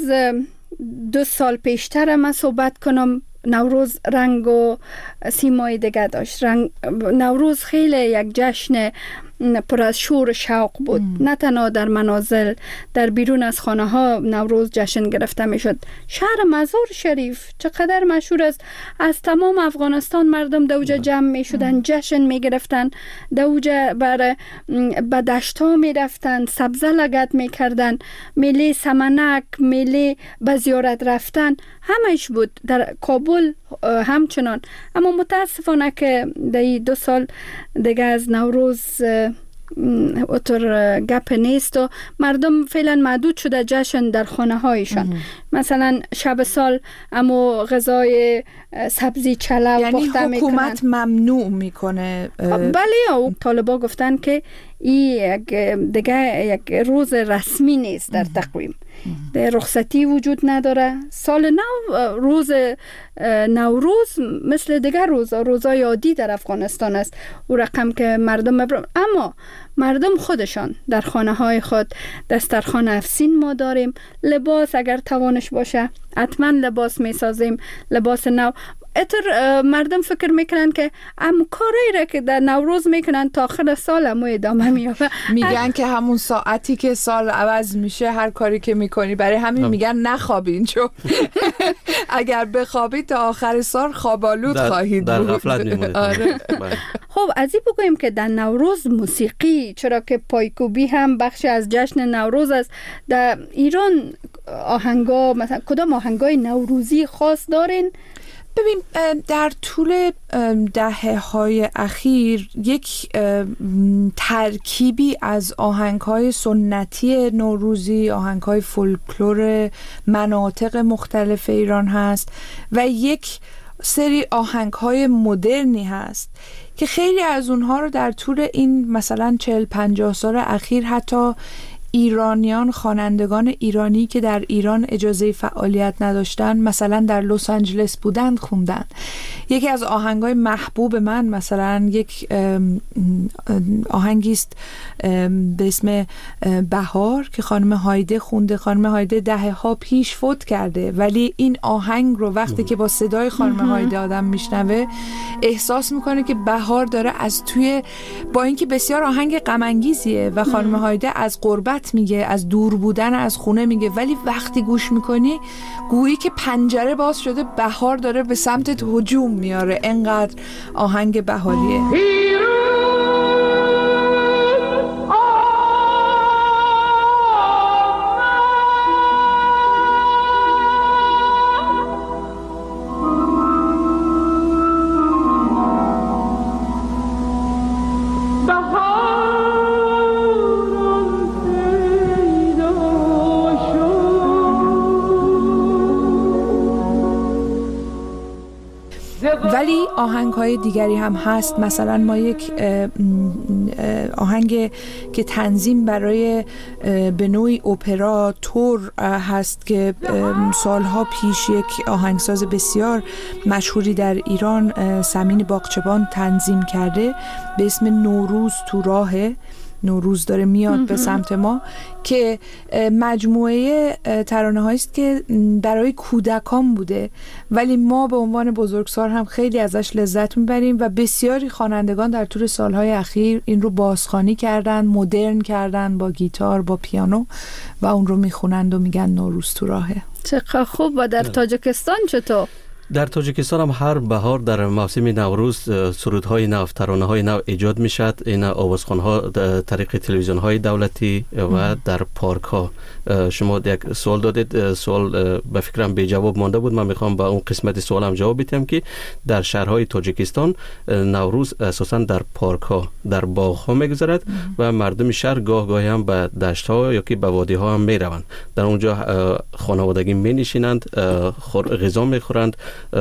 2 سال پیشتر من صحبت کنم، نوروز رنگ و سیمای دیگه داشت. نوروز خیلی یک جشن پر از شور و شوق بود. نه تنها در منازل، در بیرون از خانه ها نوروز جشن گرفته می شد. شهر مزار شریف چقدر مشهور است، از تمام افغانستان مردم دوجه جمع می شدن، جشن می گرفتن، دوجه به دشت ها می رفتن، سبزه لگت می کردن، میله سمنک، میله به زیارت رفتن، همش بود. در کابل همچنان. اما متاسفانه که در 2 سال دیگه از نوروز اتر گپ نیست و مردم فعلا محدود شده جشن در خانه هایشان. مثلا شب سال اما غذای سبزی چلو یعنی پخته میکنن. حکومت ممنوع میکنه. بله، و طالبا گفتن که این دیگه یک روز رسمی نیست در تقویم. رخصتی وجود نداره. سال نو روز نوروز مثل دیگر روزای عادی در افغانستان است، او رقم که مردم اما مردم خودشان در خانه های خود دسترخوان افسین ما داریم. لباس اگر توانش باشه حتما لباس می سازیم، لباس نو. مردم فکر میکنن که کاری را که در نوروز میکنن تا آخر سال هم ادامه میافته. میگن که همون ساعتی که سال عوض میشه هر کاری که میکنی، برای همین میگن نخوابین، چون اگر بخوابید تا آخر سال خوابالود خواهید بود. در غفلت میمونید. خب از این بگویم که در نوروز موسیقی، چرا که پایکوبی هم بخشی از جشن نوروز است. در ایران آهنگا، مثلا کدام آهنگای نوروزی خاص دارین؟ ببین در طول دهه‌های اخیر یک ترکیبی از آهنگ‌های سنتی نوروزی، آهنگ‌های فولکلور مناطق مختلف ایران هست و یک سری آهنگ‌های مدرنی هست که خیلی از اونها رو در طول این مثلا 40-50 سال اخیر حتی ایرانیان، خوانندگان ایرانی که در ایران اجازه فعالیت نداشتن، مثلا در لس آنجلس بودند، خوندن. یکی از آهنگای محبوب من مثلا یک آهنگی است به اسم بهار که خانم هایده خونده. خانم هایده دهه‌ها پیش فوت کرده، ولی این آهنگ رو وقتی که با صدای خانم هایده آدم میشنوه احساس میکنه که بهار داره از توی، با اینکه بسیار آهنگ غم انگیزیه و خانم هایده از غربت میگه، از دور بودن از خونه میگه، ولی وقتی گوش میکنی گویی که پنجره باز شده، بهار داره به سمتت هجوم میاره. انقدر آهنگ بهاریه. ولی آهنگ‌های دیگری هم هست. مثلا ما یک آهنگ که تنظیم برای به نوعی اپرا تور هست که سالها پیش یک آهنگساز بسیار مشهوری در ایران، سمین باغچبان، تنظیم کرده به اسم نوروز تو راهه. نوروز داره میاد به سمت ما، که مجموعه ترانه هایی است که برای کودکان بوده، ولی ما به عنوان بزرگسال هم خیلی ازش لذت میبریم و بسیاری خوانندگان در طول سالهای اخیر این رو بازخوانی کردن، مدرن کردن با گیتار، با پیانو و اون رو میخونند و میگن نوروز تو راهه. چقدر خوب. و در تاجیکستان چطور؟ در تاجیکستان هم هر بهار در موسم نوروز سرودهای نو، ترانه‌های نو ایجاد میشد. این آوازخوان‌ها طریق تلویزیون‌های دولتی و در پارک‌ها. شما یک سوال دادید، سوال به فکرم بی جواب مانده بود. من میخوام با اون قسمت سوالم جواب بدم که در شهرهای تاجیکستان نوروز اساساً در پارک‌ها، در باغ‌ها میگذرد و مردم شهر گاه گاهی هم به دشت‌ها یا که به وادی‌ها هم میروند. در اونجا خانوادگی مینشینند، غذا میخورند،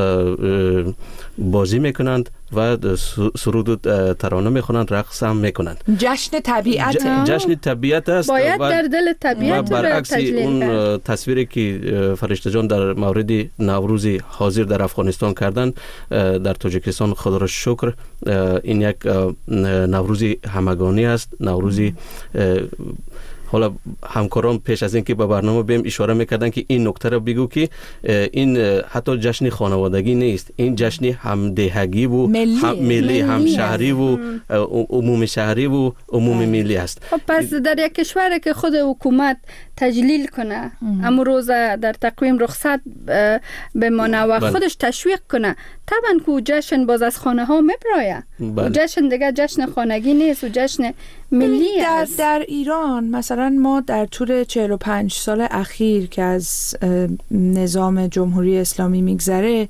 بازی میکنند و سرود و ترانه میخونند، رقص هم میکنند. جشن طبیعت، جشن طبیعت است. باید در دل طبیعت برعکس اون تصویری که فرشته جان در مورد نوروز حاضر در افغانستان کردن، در تاجیکستان خدا را شکر این یک نوروز همگانی است. نوروزی حالا همکاران پیش از اینکه به برنامه بیم اشاره میکردن که این نکته رو بگو که این حتی جشن خانوادگی نیست، این جشن همدهگی و ملی، هم شهری و عمومی شهری و عمومی ملی است. پس در یک کشور که خود حکومت تجلیل کنه، اما روز در تقویم رخصت بمانه و خودش تشویق کنه، طبعا که جشن باز از خانه ها میبرایه. جشن دیگه جشن خانگی نیست و جشن ملی است. در ایران مثلا ما در طول 45 سال اخیر که از نظام جمهوری اسلامی میگذره،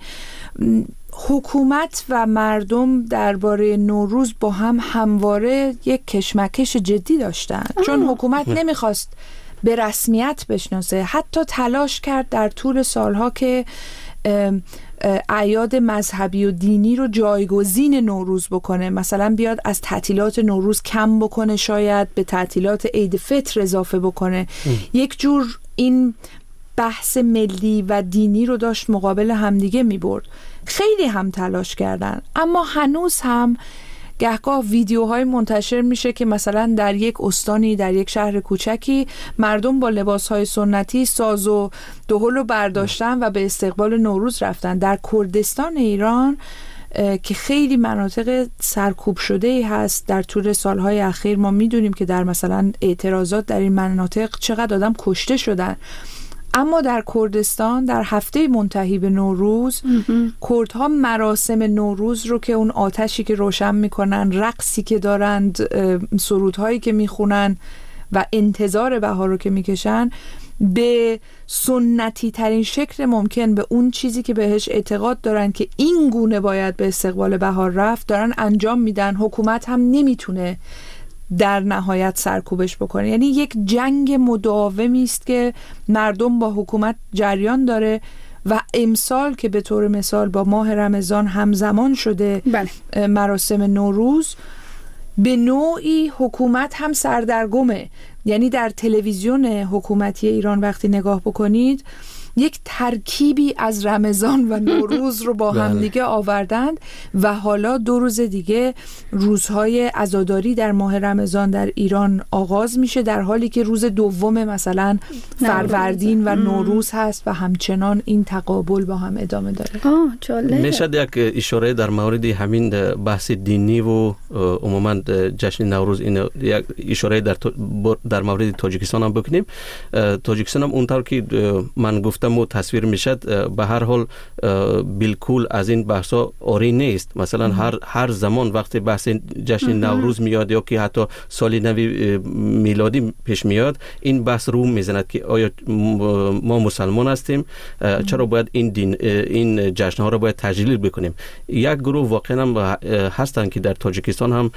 حکومت و مردم درباره نوروز با هم همواره یک کشمکش جدی داشتن، چون حکومت نمیخواست به رسمیت بشناسه. حتی تلاش کرد در طول سالها که اعیاد مذهبی و دینی رو جایگزین نوروز بکنه، مثلا بیاد از تعطیلات نوروز کم بکنه، شاید به تعطیلات عید فطر اضافه بکنه. یک جور این بحث ملی و دینی رو داشت مقابل همدیگه می برد. خیلی هم تلاش کردن، اما هنوز هم گهگاه ویدیوهای منتشر میشه که مثلا در یک استانی، در یک شهر کوچکی، مردم با لباسهای سنتی ساز و دهل رو برداشتن و به استقبال نوروز رفتن. در کردستان ایران که خیلی مناطق سرکوب شده ای هست، در طول سالهای اخیر ما میدونیم که در مثلا اعتراضات در این مناطق چقدر آدم کشته شدن. اما در کردستان در هفته منتهی به نوروز، کردها مراسم نوروز رو که اون آتشی که روشن میکنن، رقصی که دارند، سرودهایی که میخونن و انتظار بهار رو که میکشن، به سنتی ترین شکل ممکن، به اون چیزی که بهش اعتقاد دارن که این گونه باید به استقبال بهار رفت، دارن انجام میدن. حکومت هم نمیتونه در نهایت سرکوبش بکنه. یعنی یک جنگ مداومی است که مردم با حکومت جریان داره و امسال که به طور مثال با ماه رمضان همزمان شده مراسم نوروز، به نوعی حکومت هم سردرگمه. یعنی در تلویزیون حکومتی ایران وقتی نگاه بکنید، یک ترکیبی از رمضان و نوروز رو با هم دیگه آوردند و حالا 2 روز دیگه روزهای عزاداری در ماه رمضان در ایران آغاز میشه، در حالی که روز دوم مثلا فروردین و نوروز هست و همچنان این تقابل با هم ادامه داره. میشه یک اشاره در مورد همین بحث دینی و عموما جشن نوروز، این یک اشاره در مورد تاجیکستان هم بکنیم. تاجیکستان هم اونطور که من گفتم و تصویر میشد، به هر حال بالکل از این بحثا آری نیست. مثلا هر زمان وقتی بحث جشن نوروز میاد یا که حتی سال نو میلادی پیش میاد، این بحث رو میزند که آیا ما مسلمان هستیم، چرا باید این جشن ها رو باید تجلیل بکنیم. یک گروه واقعا هم هستن که در تاجیکستان هم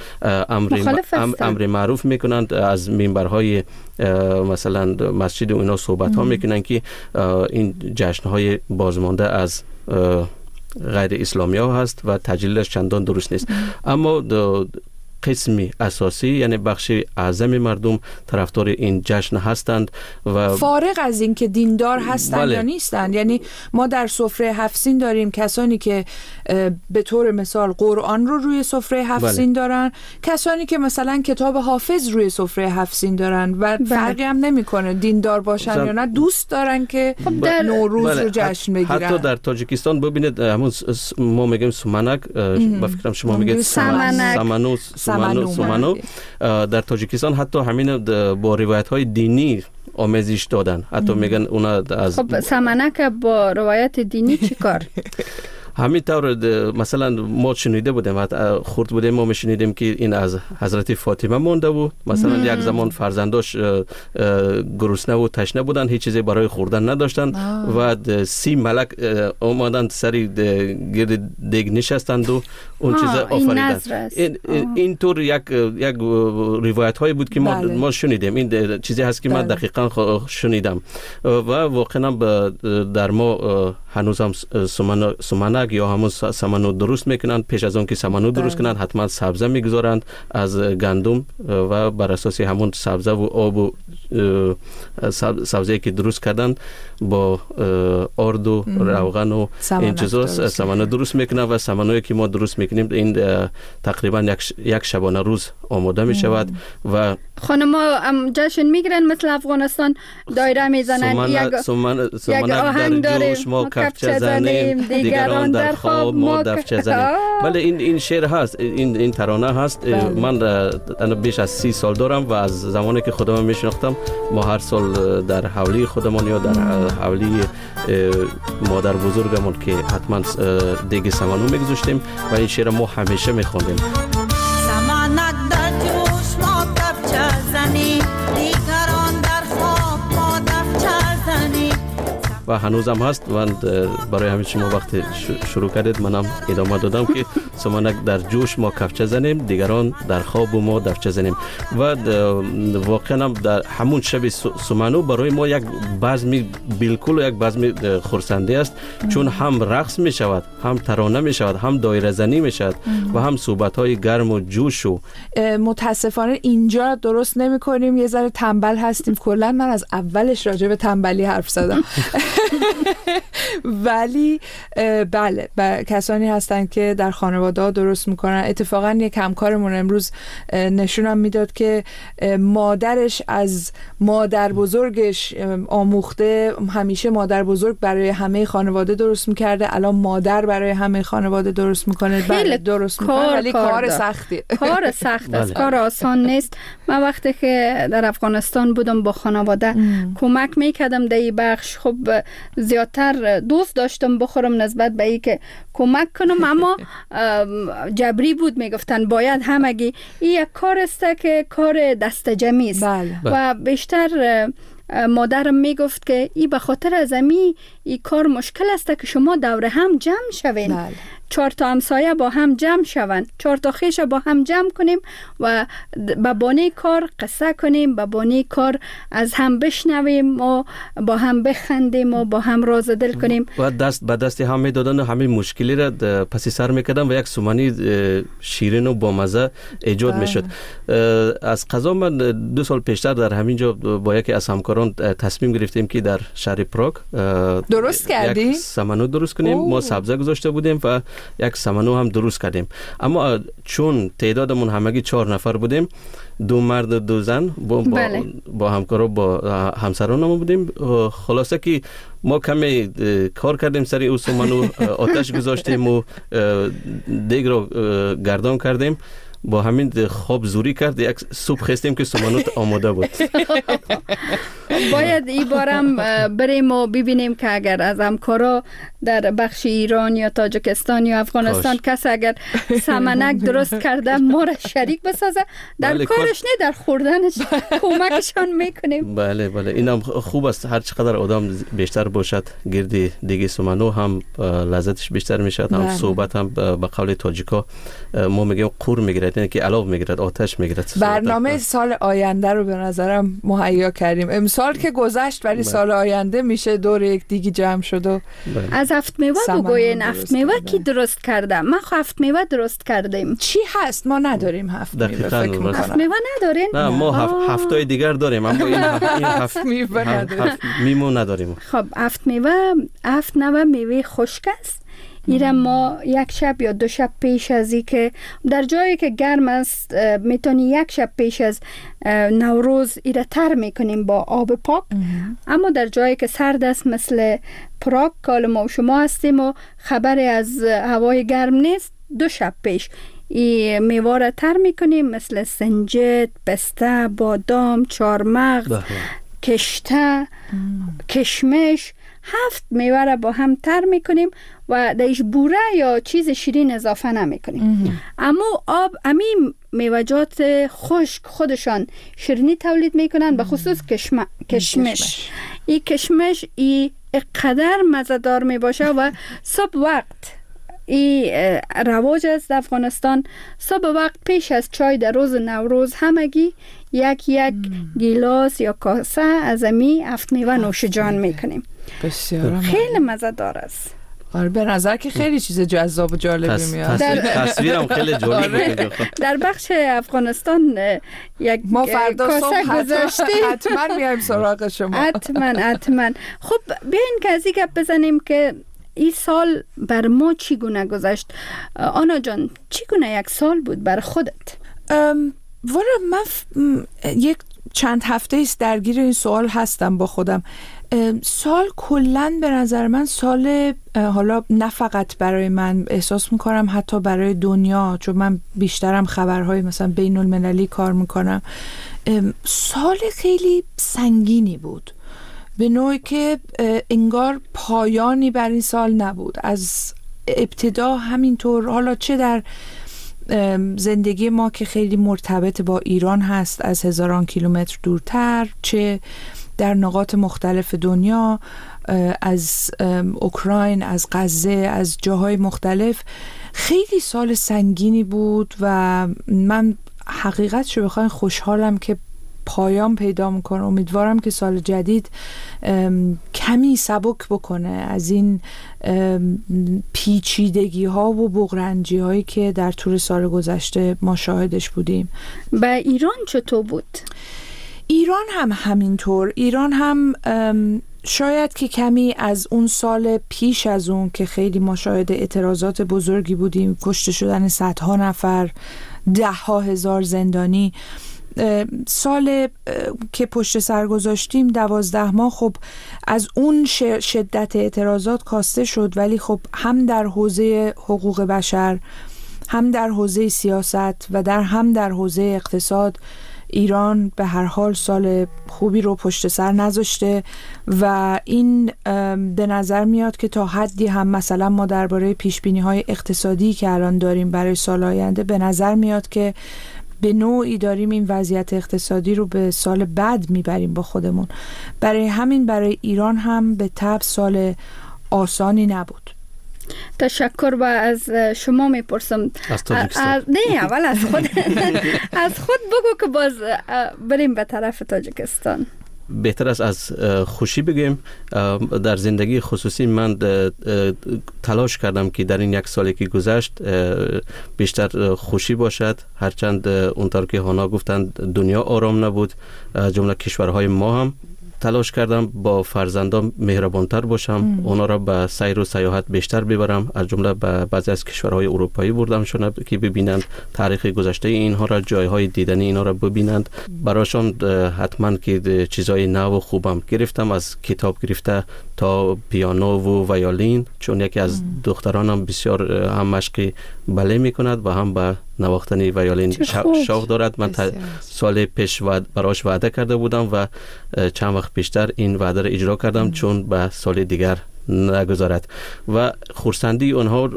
امر معروف میکنند، از منبرهای مثلا مسجد و اینا صحبت ها میکنن که این جشن های بازمانده از غیر اسلامی ها هست و تجلیلش چندان درست نیست. اما قسمی اساسی یعنی بخش اعظم مردم طرفدار این جشن هستند و فارغ از این که دیندار هستند یا نیستند. یعنی ما در سفره 7 سین داریم کسانی که به طور مثال قرآن رو روی سفره 7 سین دارن، کسانی که مثلا کتاب حافظ روی سفره 7 سین دارن و فرقی هم نمیکنه دیندار باشن یا نه، دوست دارن که نوروز رو جشن بگیرن. حتی در تاجیکستان ببینید همون ما میگیم سومنک، با فکرم شما میگید سمنو، در تاجیکستان حتی همین با روایت های دینی آمیزش دادن. حتی میگن اونا از خب سمنک با روایت دینی چی کار؟ همین طور مثلا ما شنیده بودیم، خورد بودیم ما میشنیدیم که این از حضرت فاطمه مونده بود، مثلا یک زمان فرزنداش گرسنه و تشنه بودن، هیچ چیزی برای خوردن نداشتن و 30 ملک اومدن سری گرد دیگ نشستند و اون چیزا آفریدن. این طور یک روایت هایی بود که ما شنیدیم. این چیزی هست که من دقیقاً شنیدم و واقعا در ما هنوز هم سمنک یا همون سمنو درست میکنن. پیش از اون که سمنو درست کنن حتما سبزه میگذارند از گندم و بر اساس همون سبزه و آب و سبزه که درست کردن با آرد و روغن و این چیزا سمنو درست میکنن و سمنویی که ما درست میکنیم این تقریبا یک شبانه روز آماده میشود و خانما جشن میگیرن مثل افغانستان دایره میزنن، یک آهنگ داره ما کفچه زنیم دیگران در خواب ما دفچه زنیم. بله این شعر هست، این ترانه هست. من بیش از 30 سال دارم و از زمانی که خودم میشناختم ما هر سال در حولی خودمان یا در حولی مادر بزرگمون که حتما دیگه سمنو میگذاشتیم و این شعر ما همیشه میخوندیم. سمنک در جوش ما دفچه زنیم دیگران در خواب ما دفچه زنیم و هنوزم هست. من برای همین شما وقتی شروع کردید منم ادامه دادم که سمنک در جوش ما کفچه زنیم دیگران در خواب ما دفچه زنیم و واقعا در همون شب سمنو برای ما یک بزمی بالکل یک بزمی خرسنده است، چون هم رقص می شود، هم ترانه می شود، هم دایره زنی می شود و هم صحبت های گرم و جوش. و متاسفانه اینجا درست نمی کنیم، یه ذره تنبل هستیم. کلا من از اولش راجع به تنبلی حرف زدم. ولی بله کسانی هستن که در خانواده ها درست میکنن. اتفاقا یک همکارمون امروز نشونم میداد که مادرش از مادر بزرگش آموخته، همیشه مادر بزرگ برای همه خانواده درست میکرده، الان مادر برای همه خانواده درست میکنه. بله درست میکنه ولی کار سختی، کار سخت است، کار آسان نیست. من وقتی که در افغانستان بودم با خانواده کمک میکردم در این بخش. خب زیادتر دوست داشتم بخورم نسبت به این که کمک کنم، اما جبری بود. میگفتن باید همگی. این یک کار است که کار دست جمعی است. و بیشتر مادرم میگفت که این به خاطر از این کار مشکل است که شما دوره هم جمع شوین. 4 تا همسایه با هم جمع شوند، 4 تا خویش با هم جمع کنیم و با بانه کار قصه کنیم، با بانه کار از هم بشنویم و با هم بخندیم و با هم راز دل کنیم و دست به دست هم میدادن و همین مشکلی را پس سر میکردن و یک سومنی شیرین و بامزه ایجاد میشد. از قضا من 2 سال پیشتر در همینجا با یکی از همکاران تصمیم گرفتیم که در شهر پراگ درست کردیم، یک سمنو درست کنیم. ما سبزه گذاشته بودیم و یک سمنو هم درست کردیم، اما چون تعدادمون همگی 4 نفر بودیم، 2 مرد و 2 زن با همکارا با همسرانمون بودیم. خلاصه که ما کمی کار کردیم سری او سمنو، آتش گذاشتیم و دیگ رو گردان کردیم. با همین خواب زوری کرد، یک سوپ خستیم که سمنو آماده بود. باید این بارم بریم و ببینیم که اگر از همکارا در بخش ایران یا تاجیکستان یا افغانستان کس اگر سمنک درست کرده ما را شریک بسازه در کارش نه در خوردنش کمکشان میکنیم. بله اینم خوب است. هر چقدر آدم بیشتر باشد گردی دیگه سمنو هم لذتش بیشتر میشد، هم صحبت هم به قول تاجیکا ما میگیم قور میگیرد، یعنی که علاوه میگیرد، آتش میگیرد. برنامه سال آینده رو به نظرم مهیا کردیم. امسال که گذشت ولی سال آینده میشه دور یک دیگه جمع شد. از هفت میوه بگوین. هفت میوه کی درست کرده؟ ما هفت میوه درست کردیم. چی هست؟ ما نداریم هفت میوه. فکر میکنم هفت میوه ندارین؟ نه ما هفتای دیگر داریم، اما این هفت میوه نداریم. میمو نداریم. خب هفت میوه، هفت نوع میوه خشک است. ایره ما یک شب یا دو شب پیش از ای که در جایی که گرم است میتونی یک شب پیش از نوروز ایره تر میکنیم با آب پاک. اما در جایی که سرد است مثل پراگ که ما و شما هستیم و خبری از هوای گرم نیست، دو شب پیش ای میوه را تر میکنیم مثل سنجد، پسته، بادام، چارمغز، کشته، کشمش. هفت میوه را با هم تر میکنیم و درش بوره یا چیز شیرین اضافه نمیکنیم. اما آب امی میوه‌جات خشک خودشان شیرینی تولید میکنن، به خصوص کشمش. این کشمش ای قدر مزه‌دار میباشه و صبح وقت ای رواج است در افغانستان. صبح وقت پیش از چای در روز نوروز همگی یک گیلاس یا کاسه از امی هفت میوه نوش جان میکنیم. بسیار خیلی مزه‌دار است. آره به نظر که خیلی چیز جذاب و جالبی میاد. تصویرم خیلی جالب. در بخش افغانستان یک ما فردا صبح گذاشتیم، حتما میایم سراغ شما. حتما. خب بیاین که از این گپ بزنیم که این سال بر ما چگونه گذشت. آنا جان چگونه یک سال بود بر خودت؟ والا من یک چند هفته است درگیر این سوال هستم با خودم. سال کلن به نظر من سال، حالا نه فقط برای من، احساس میکنم حتی برای دنیا، چون من بیشترم خبرهای مثلا بین المللی کار میکنم، سال خیلی سنگینی بود، به نوعی که انگار پایانی بر این سال نبود. از ابتدا همینطور، حالا چه در زندگی ما که خیلی مرتبط با ایران هست از هزاران کیلومتر دورتر، چه در نقاط مختلف دنیا، از اوکراین، از غزه، از جاهای مختلف، خیلی سال سنگینی بود و من حقیقتشو بخواین خوشحالم که پایان پیدا میکنه. امیدوارم که سال جدید کمی سبک بکنه از این پیچیدگی ها و بغرنجی هایی که در طول سال گذشته ما شاهدش بودیم. به ایران چطور بود؟ ایران هم همینطور. ایران هم شاید که کمی از اون سال پیش از اون که خیلی ما شاهد اعتراضات بزرگی بودیم، کشته شدن صدها نفر، 10,000 زندانی، سال که پشت سر گذاشتیم 12 ماه، خب از اون شدت اعتراضات کاسته شد، ولی خب هم در حوزه حقوق بشر، هم در حوزه سیاست و هم در حوزه اقتصاد ایران به هر حال سال خوبی رو پشت سر نذاشته و این به نظر میاد که تا حدی هم مثلا ما درباره پیشبینی‌های اقتصادی که الان داریم برای سال آینده، به نظر میاد که به نوعی داریم این وضعیت اقتصادی رو به سال بعد میبریم با خودمون. برای همین برای ایران هم به طبع سال آسانی نبود. تشکر. و از شما میپرسم، از تاجیکستان. نه اول از خود از خود بگو که باز بریم به طرف تاجیکستان. بهتر است از خوشی بگیم. در زندگی خصوصی من تلاش کردم که در این یک سالی که گذشت بیشتر خوشی باشد، هرچند اونطور که هانا گفتند دنیا آرام نبود، جمله کشورهای ما هم. تلاش کردم با فرزندان مهربانتر باشم، اونا را به سیر و سیاحت بیشتر ببرم، از جمله به بعضی از کشورهای اروپایی بردمشون که ببینند تاریخ گذشته اینها را، جایهای دیدنی اینا را ببینند. براشون حتما که چیزای نو و خوبم گرفتم، از کتاب گرفته تا پیانو و ویولین، چون یکی از دخترانم بسیار هم مشق بله میکند و هم به نواختن ویولین شوق دارد. من سال پیش براش وعده کرده بودم و چند وقت بیشتر این وعده را اجرا کردم چون به سال دیگر نگذارد و خرسندی اونها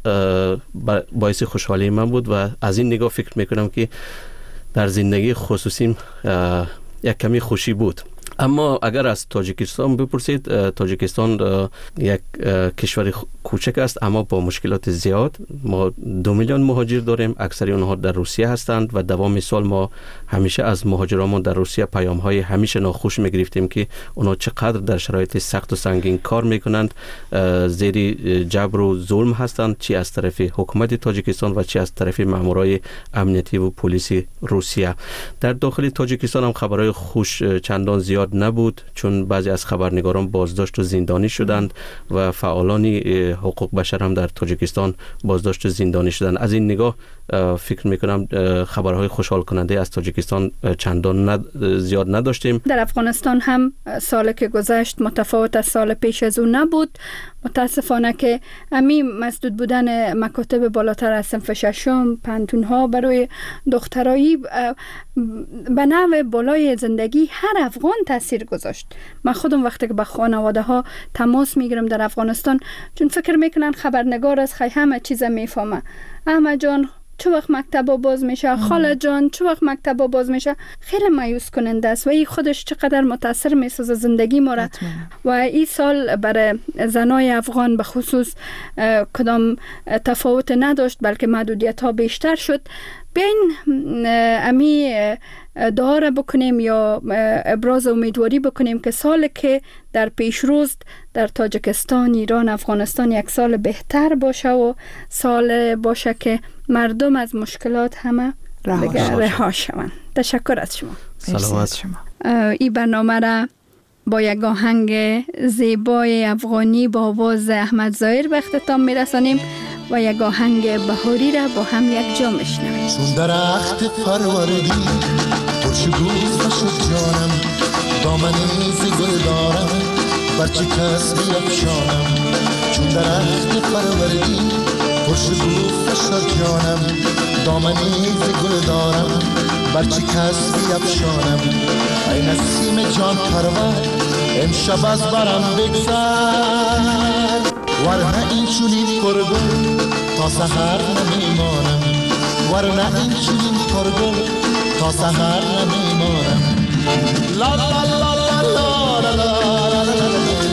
باعث خوشحالی من بود و از این نگاه فکر میکنم که در زندگی خصوصیم یک کمی خوشی بود. اما اگر از تاجیکستان بپرسید، تاجیکستان یک کشور کوچک است اما با مشکلات زیاد. ما 2 میلیون مهاجر داریم، اکثر اونها در روسیه هستند و دوام سال ما همیشه از مهاجرامون در روسیه پیام‌های همیشه ناخوش می‌گرفتیم که اونا چقدر در شرایط سخت و سنگین کار میکنند، زیر جبر و ظلم هستند، چی از طرف حکومت تاجیکستان و چی از طرف مامورای امنیتی و پلیسی روسیه. در داخل تاجیکستان هم خبرهای خوش چندان زیاد نبود، چون بعضی از خبرنگاران بازداشت و زندانی شدند و فعالان حقوق بشر هم در تاجیکستان بازداشت و زندانی شدند. از این نگاه فکر میکنم خبرهای خوشحال کننده از تاجیکستان چندان زیاد نداشتیم. در افغانستان هم سال که گذشت متفاوت از سال پیش از اون نبود. متاسفانه که امی مسدود بودن مکاتب بالاتر از صنف ششم، پانتون‌ها برای دخترایی به نوع بالای زندگی هر افغان تاثیر گذاشت. من خودم وقتی که با خانواده ها تماس میگیرم در افغانستان، چون فکر میکنن خبرنگار از خیلی همه چیز میفهمه. احمد جان چه وقت مکتب باز میشه، خاله جان چه وقت مکتب باز میشه، خیلی مایوس کننده است و این خودش چقدر متاثر میسازه زندگی ما را. و این سال برای زنای افغان به خصوص کدام تفاوت نداشت، بلکه محدودیت ها بیشتر شد. بین امی دعا را بکنیم یا ابراز امیدواری بکنیم که سال که در پیش روز در تاجیکستان، ایران، افغانستان یک سال بهتر باشه و سال باشه که مردم از مشکلات همه رها شوند. تشکر از شما. سلامت شما. این برنامه را با یک آهنگ زیبای افغانی با آواز احمد ظاهر به اختتام میرسانیم و یک آهنگ بهاری را با هم یک جا میشنویم. چون درخت پروردی خوشبو شد جانم، دامنی ز گل دارم برچه کس بیفشانم. چون درخت پروردی خوشبو شد جانم، دامنی ز گل دارم برچه کس بیفشانم. ای نسیم جان پرور امشب از برم بگذر، ورنه این چونین پرگل تا سحر نمیمانم، ورنه این چونین پرگل تا سحر نمیمانم. لا لا لا لا لا لا لا لا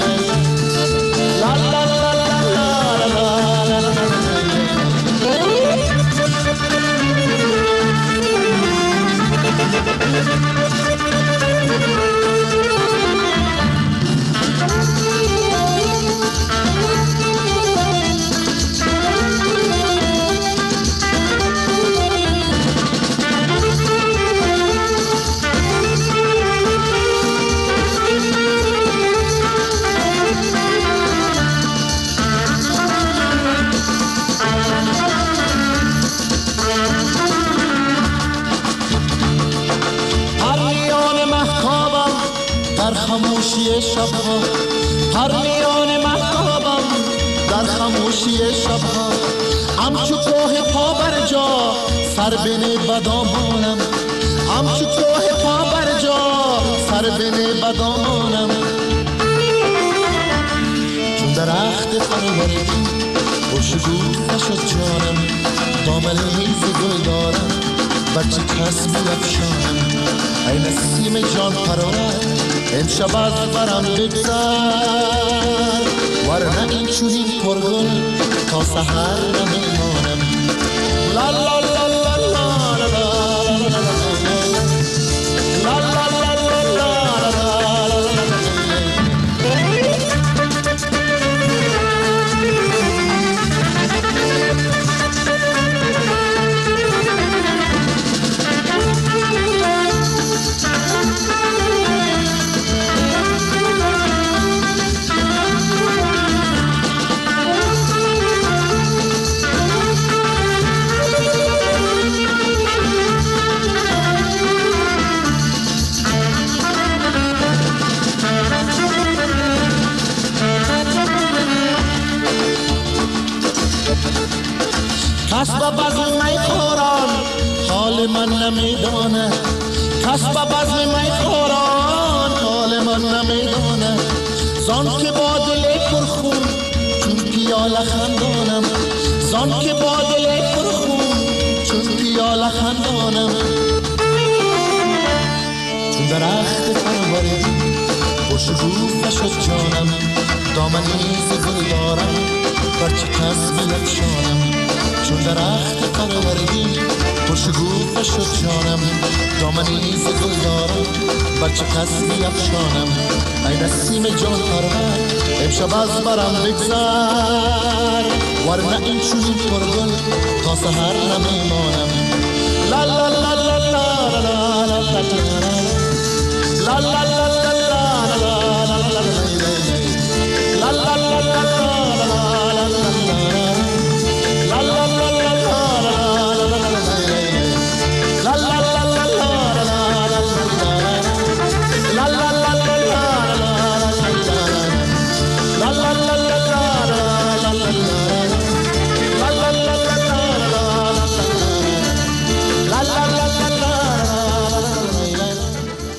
خاموشی شبها، هر میان مهتابم در خاموشی شبها. همچو کوه پا بر جا سر بنه بدامانم، همچو کوه پا بر جا سر بنه بدامانم. چون درخت پروردی خوشبو نشد جانم، دامنی ز گل دارم بچه کس بیفشانم. ای نسیم جان پرور امشب از برم بگذر، ورنه این چونین پرگل تا سحر نمیمانم. لا لا لا لا لا لا لا لا لا کس با بزم می خوران حال من نمیدانه، کس با بزم می خوران حال من نمیدانه. زان که با دل پرخون چون پیاله خندانم، زان که با دل پرخون چون پیاله خندانم. چون درخت پروردی شکوفه شد جانم دامنی ز گل دارم بر چه کس بیفشانم چون درخت فروردی شکوفه شد جانم دامنی ز گل دارم بر چه کس بیفشانم ای نسیم جان پرور امشب از برم بگذر ورنه این چنین پرگل تا سحر نمیمانم لا لا لا لا لا لا لا لا لا لا لا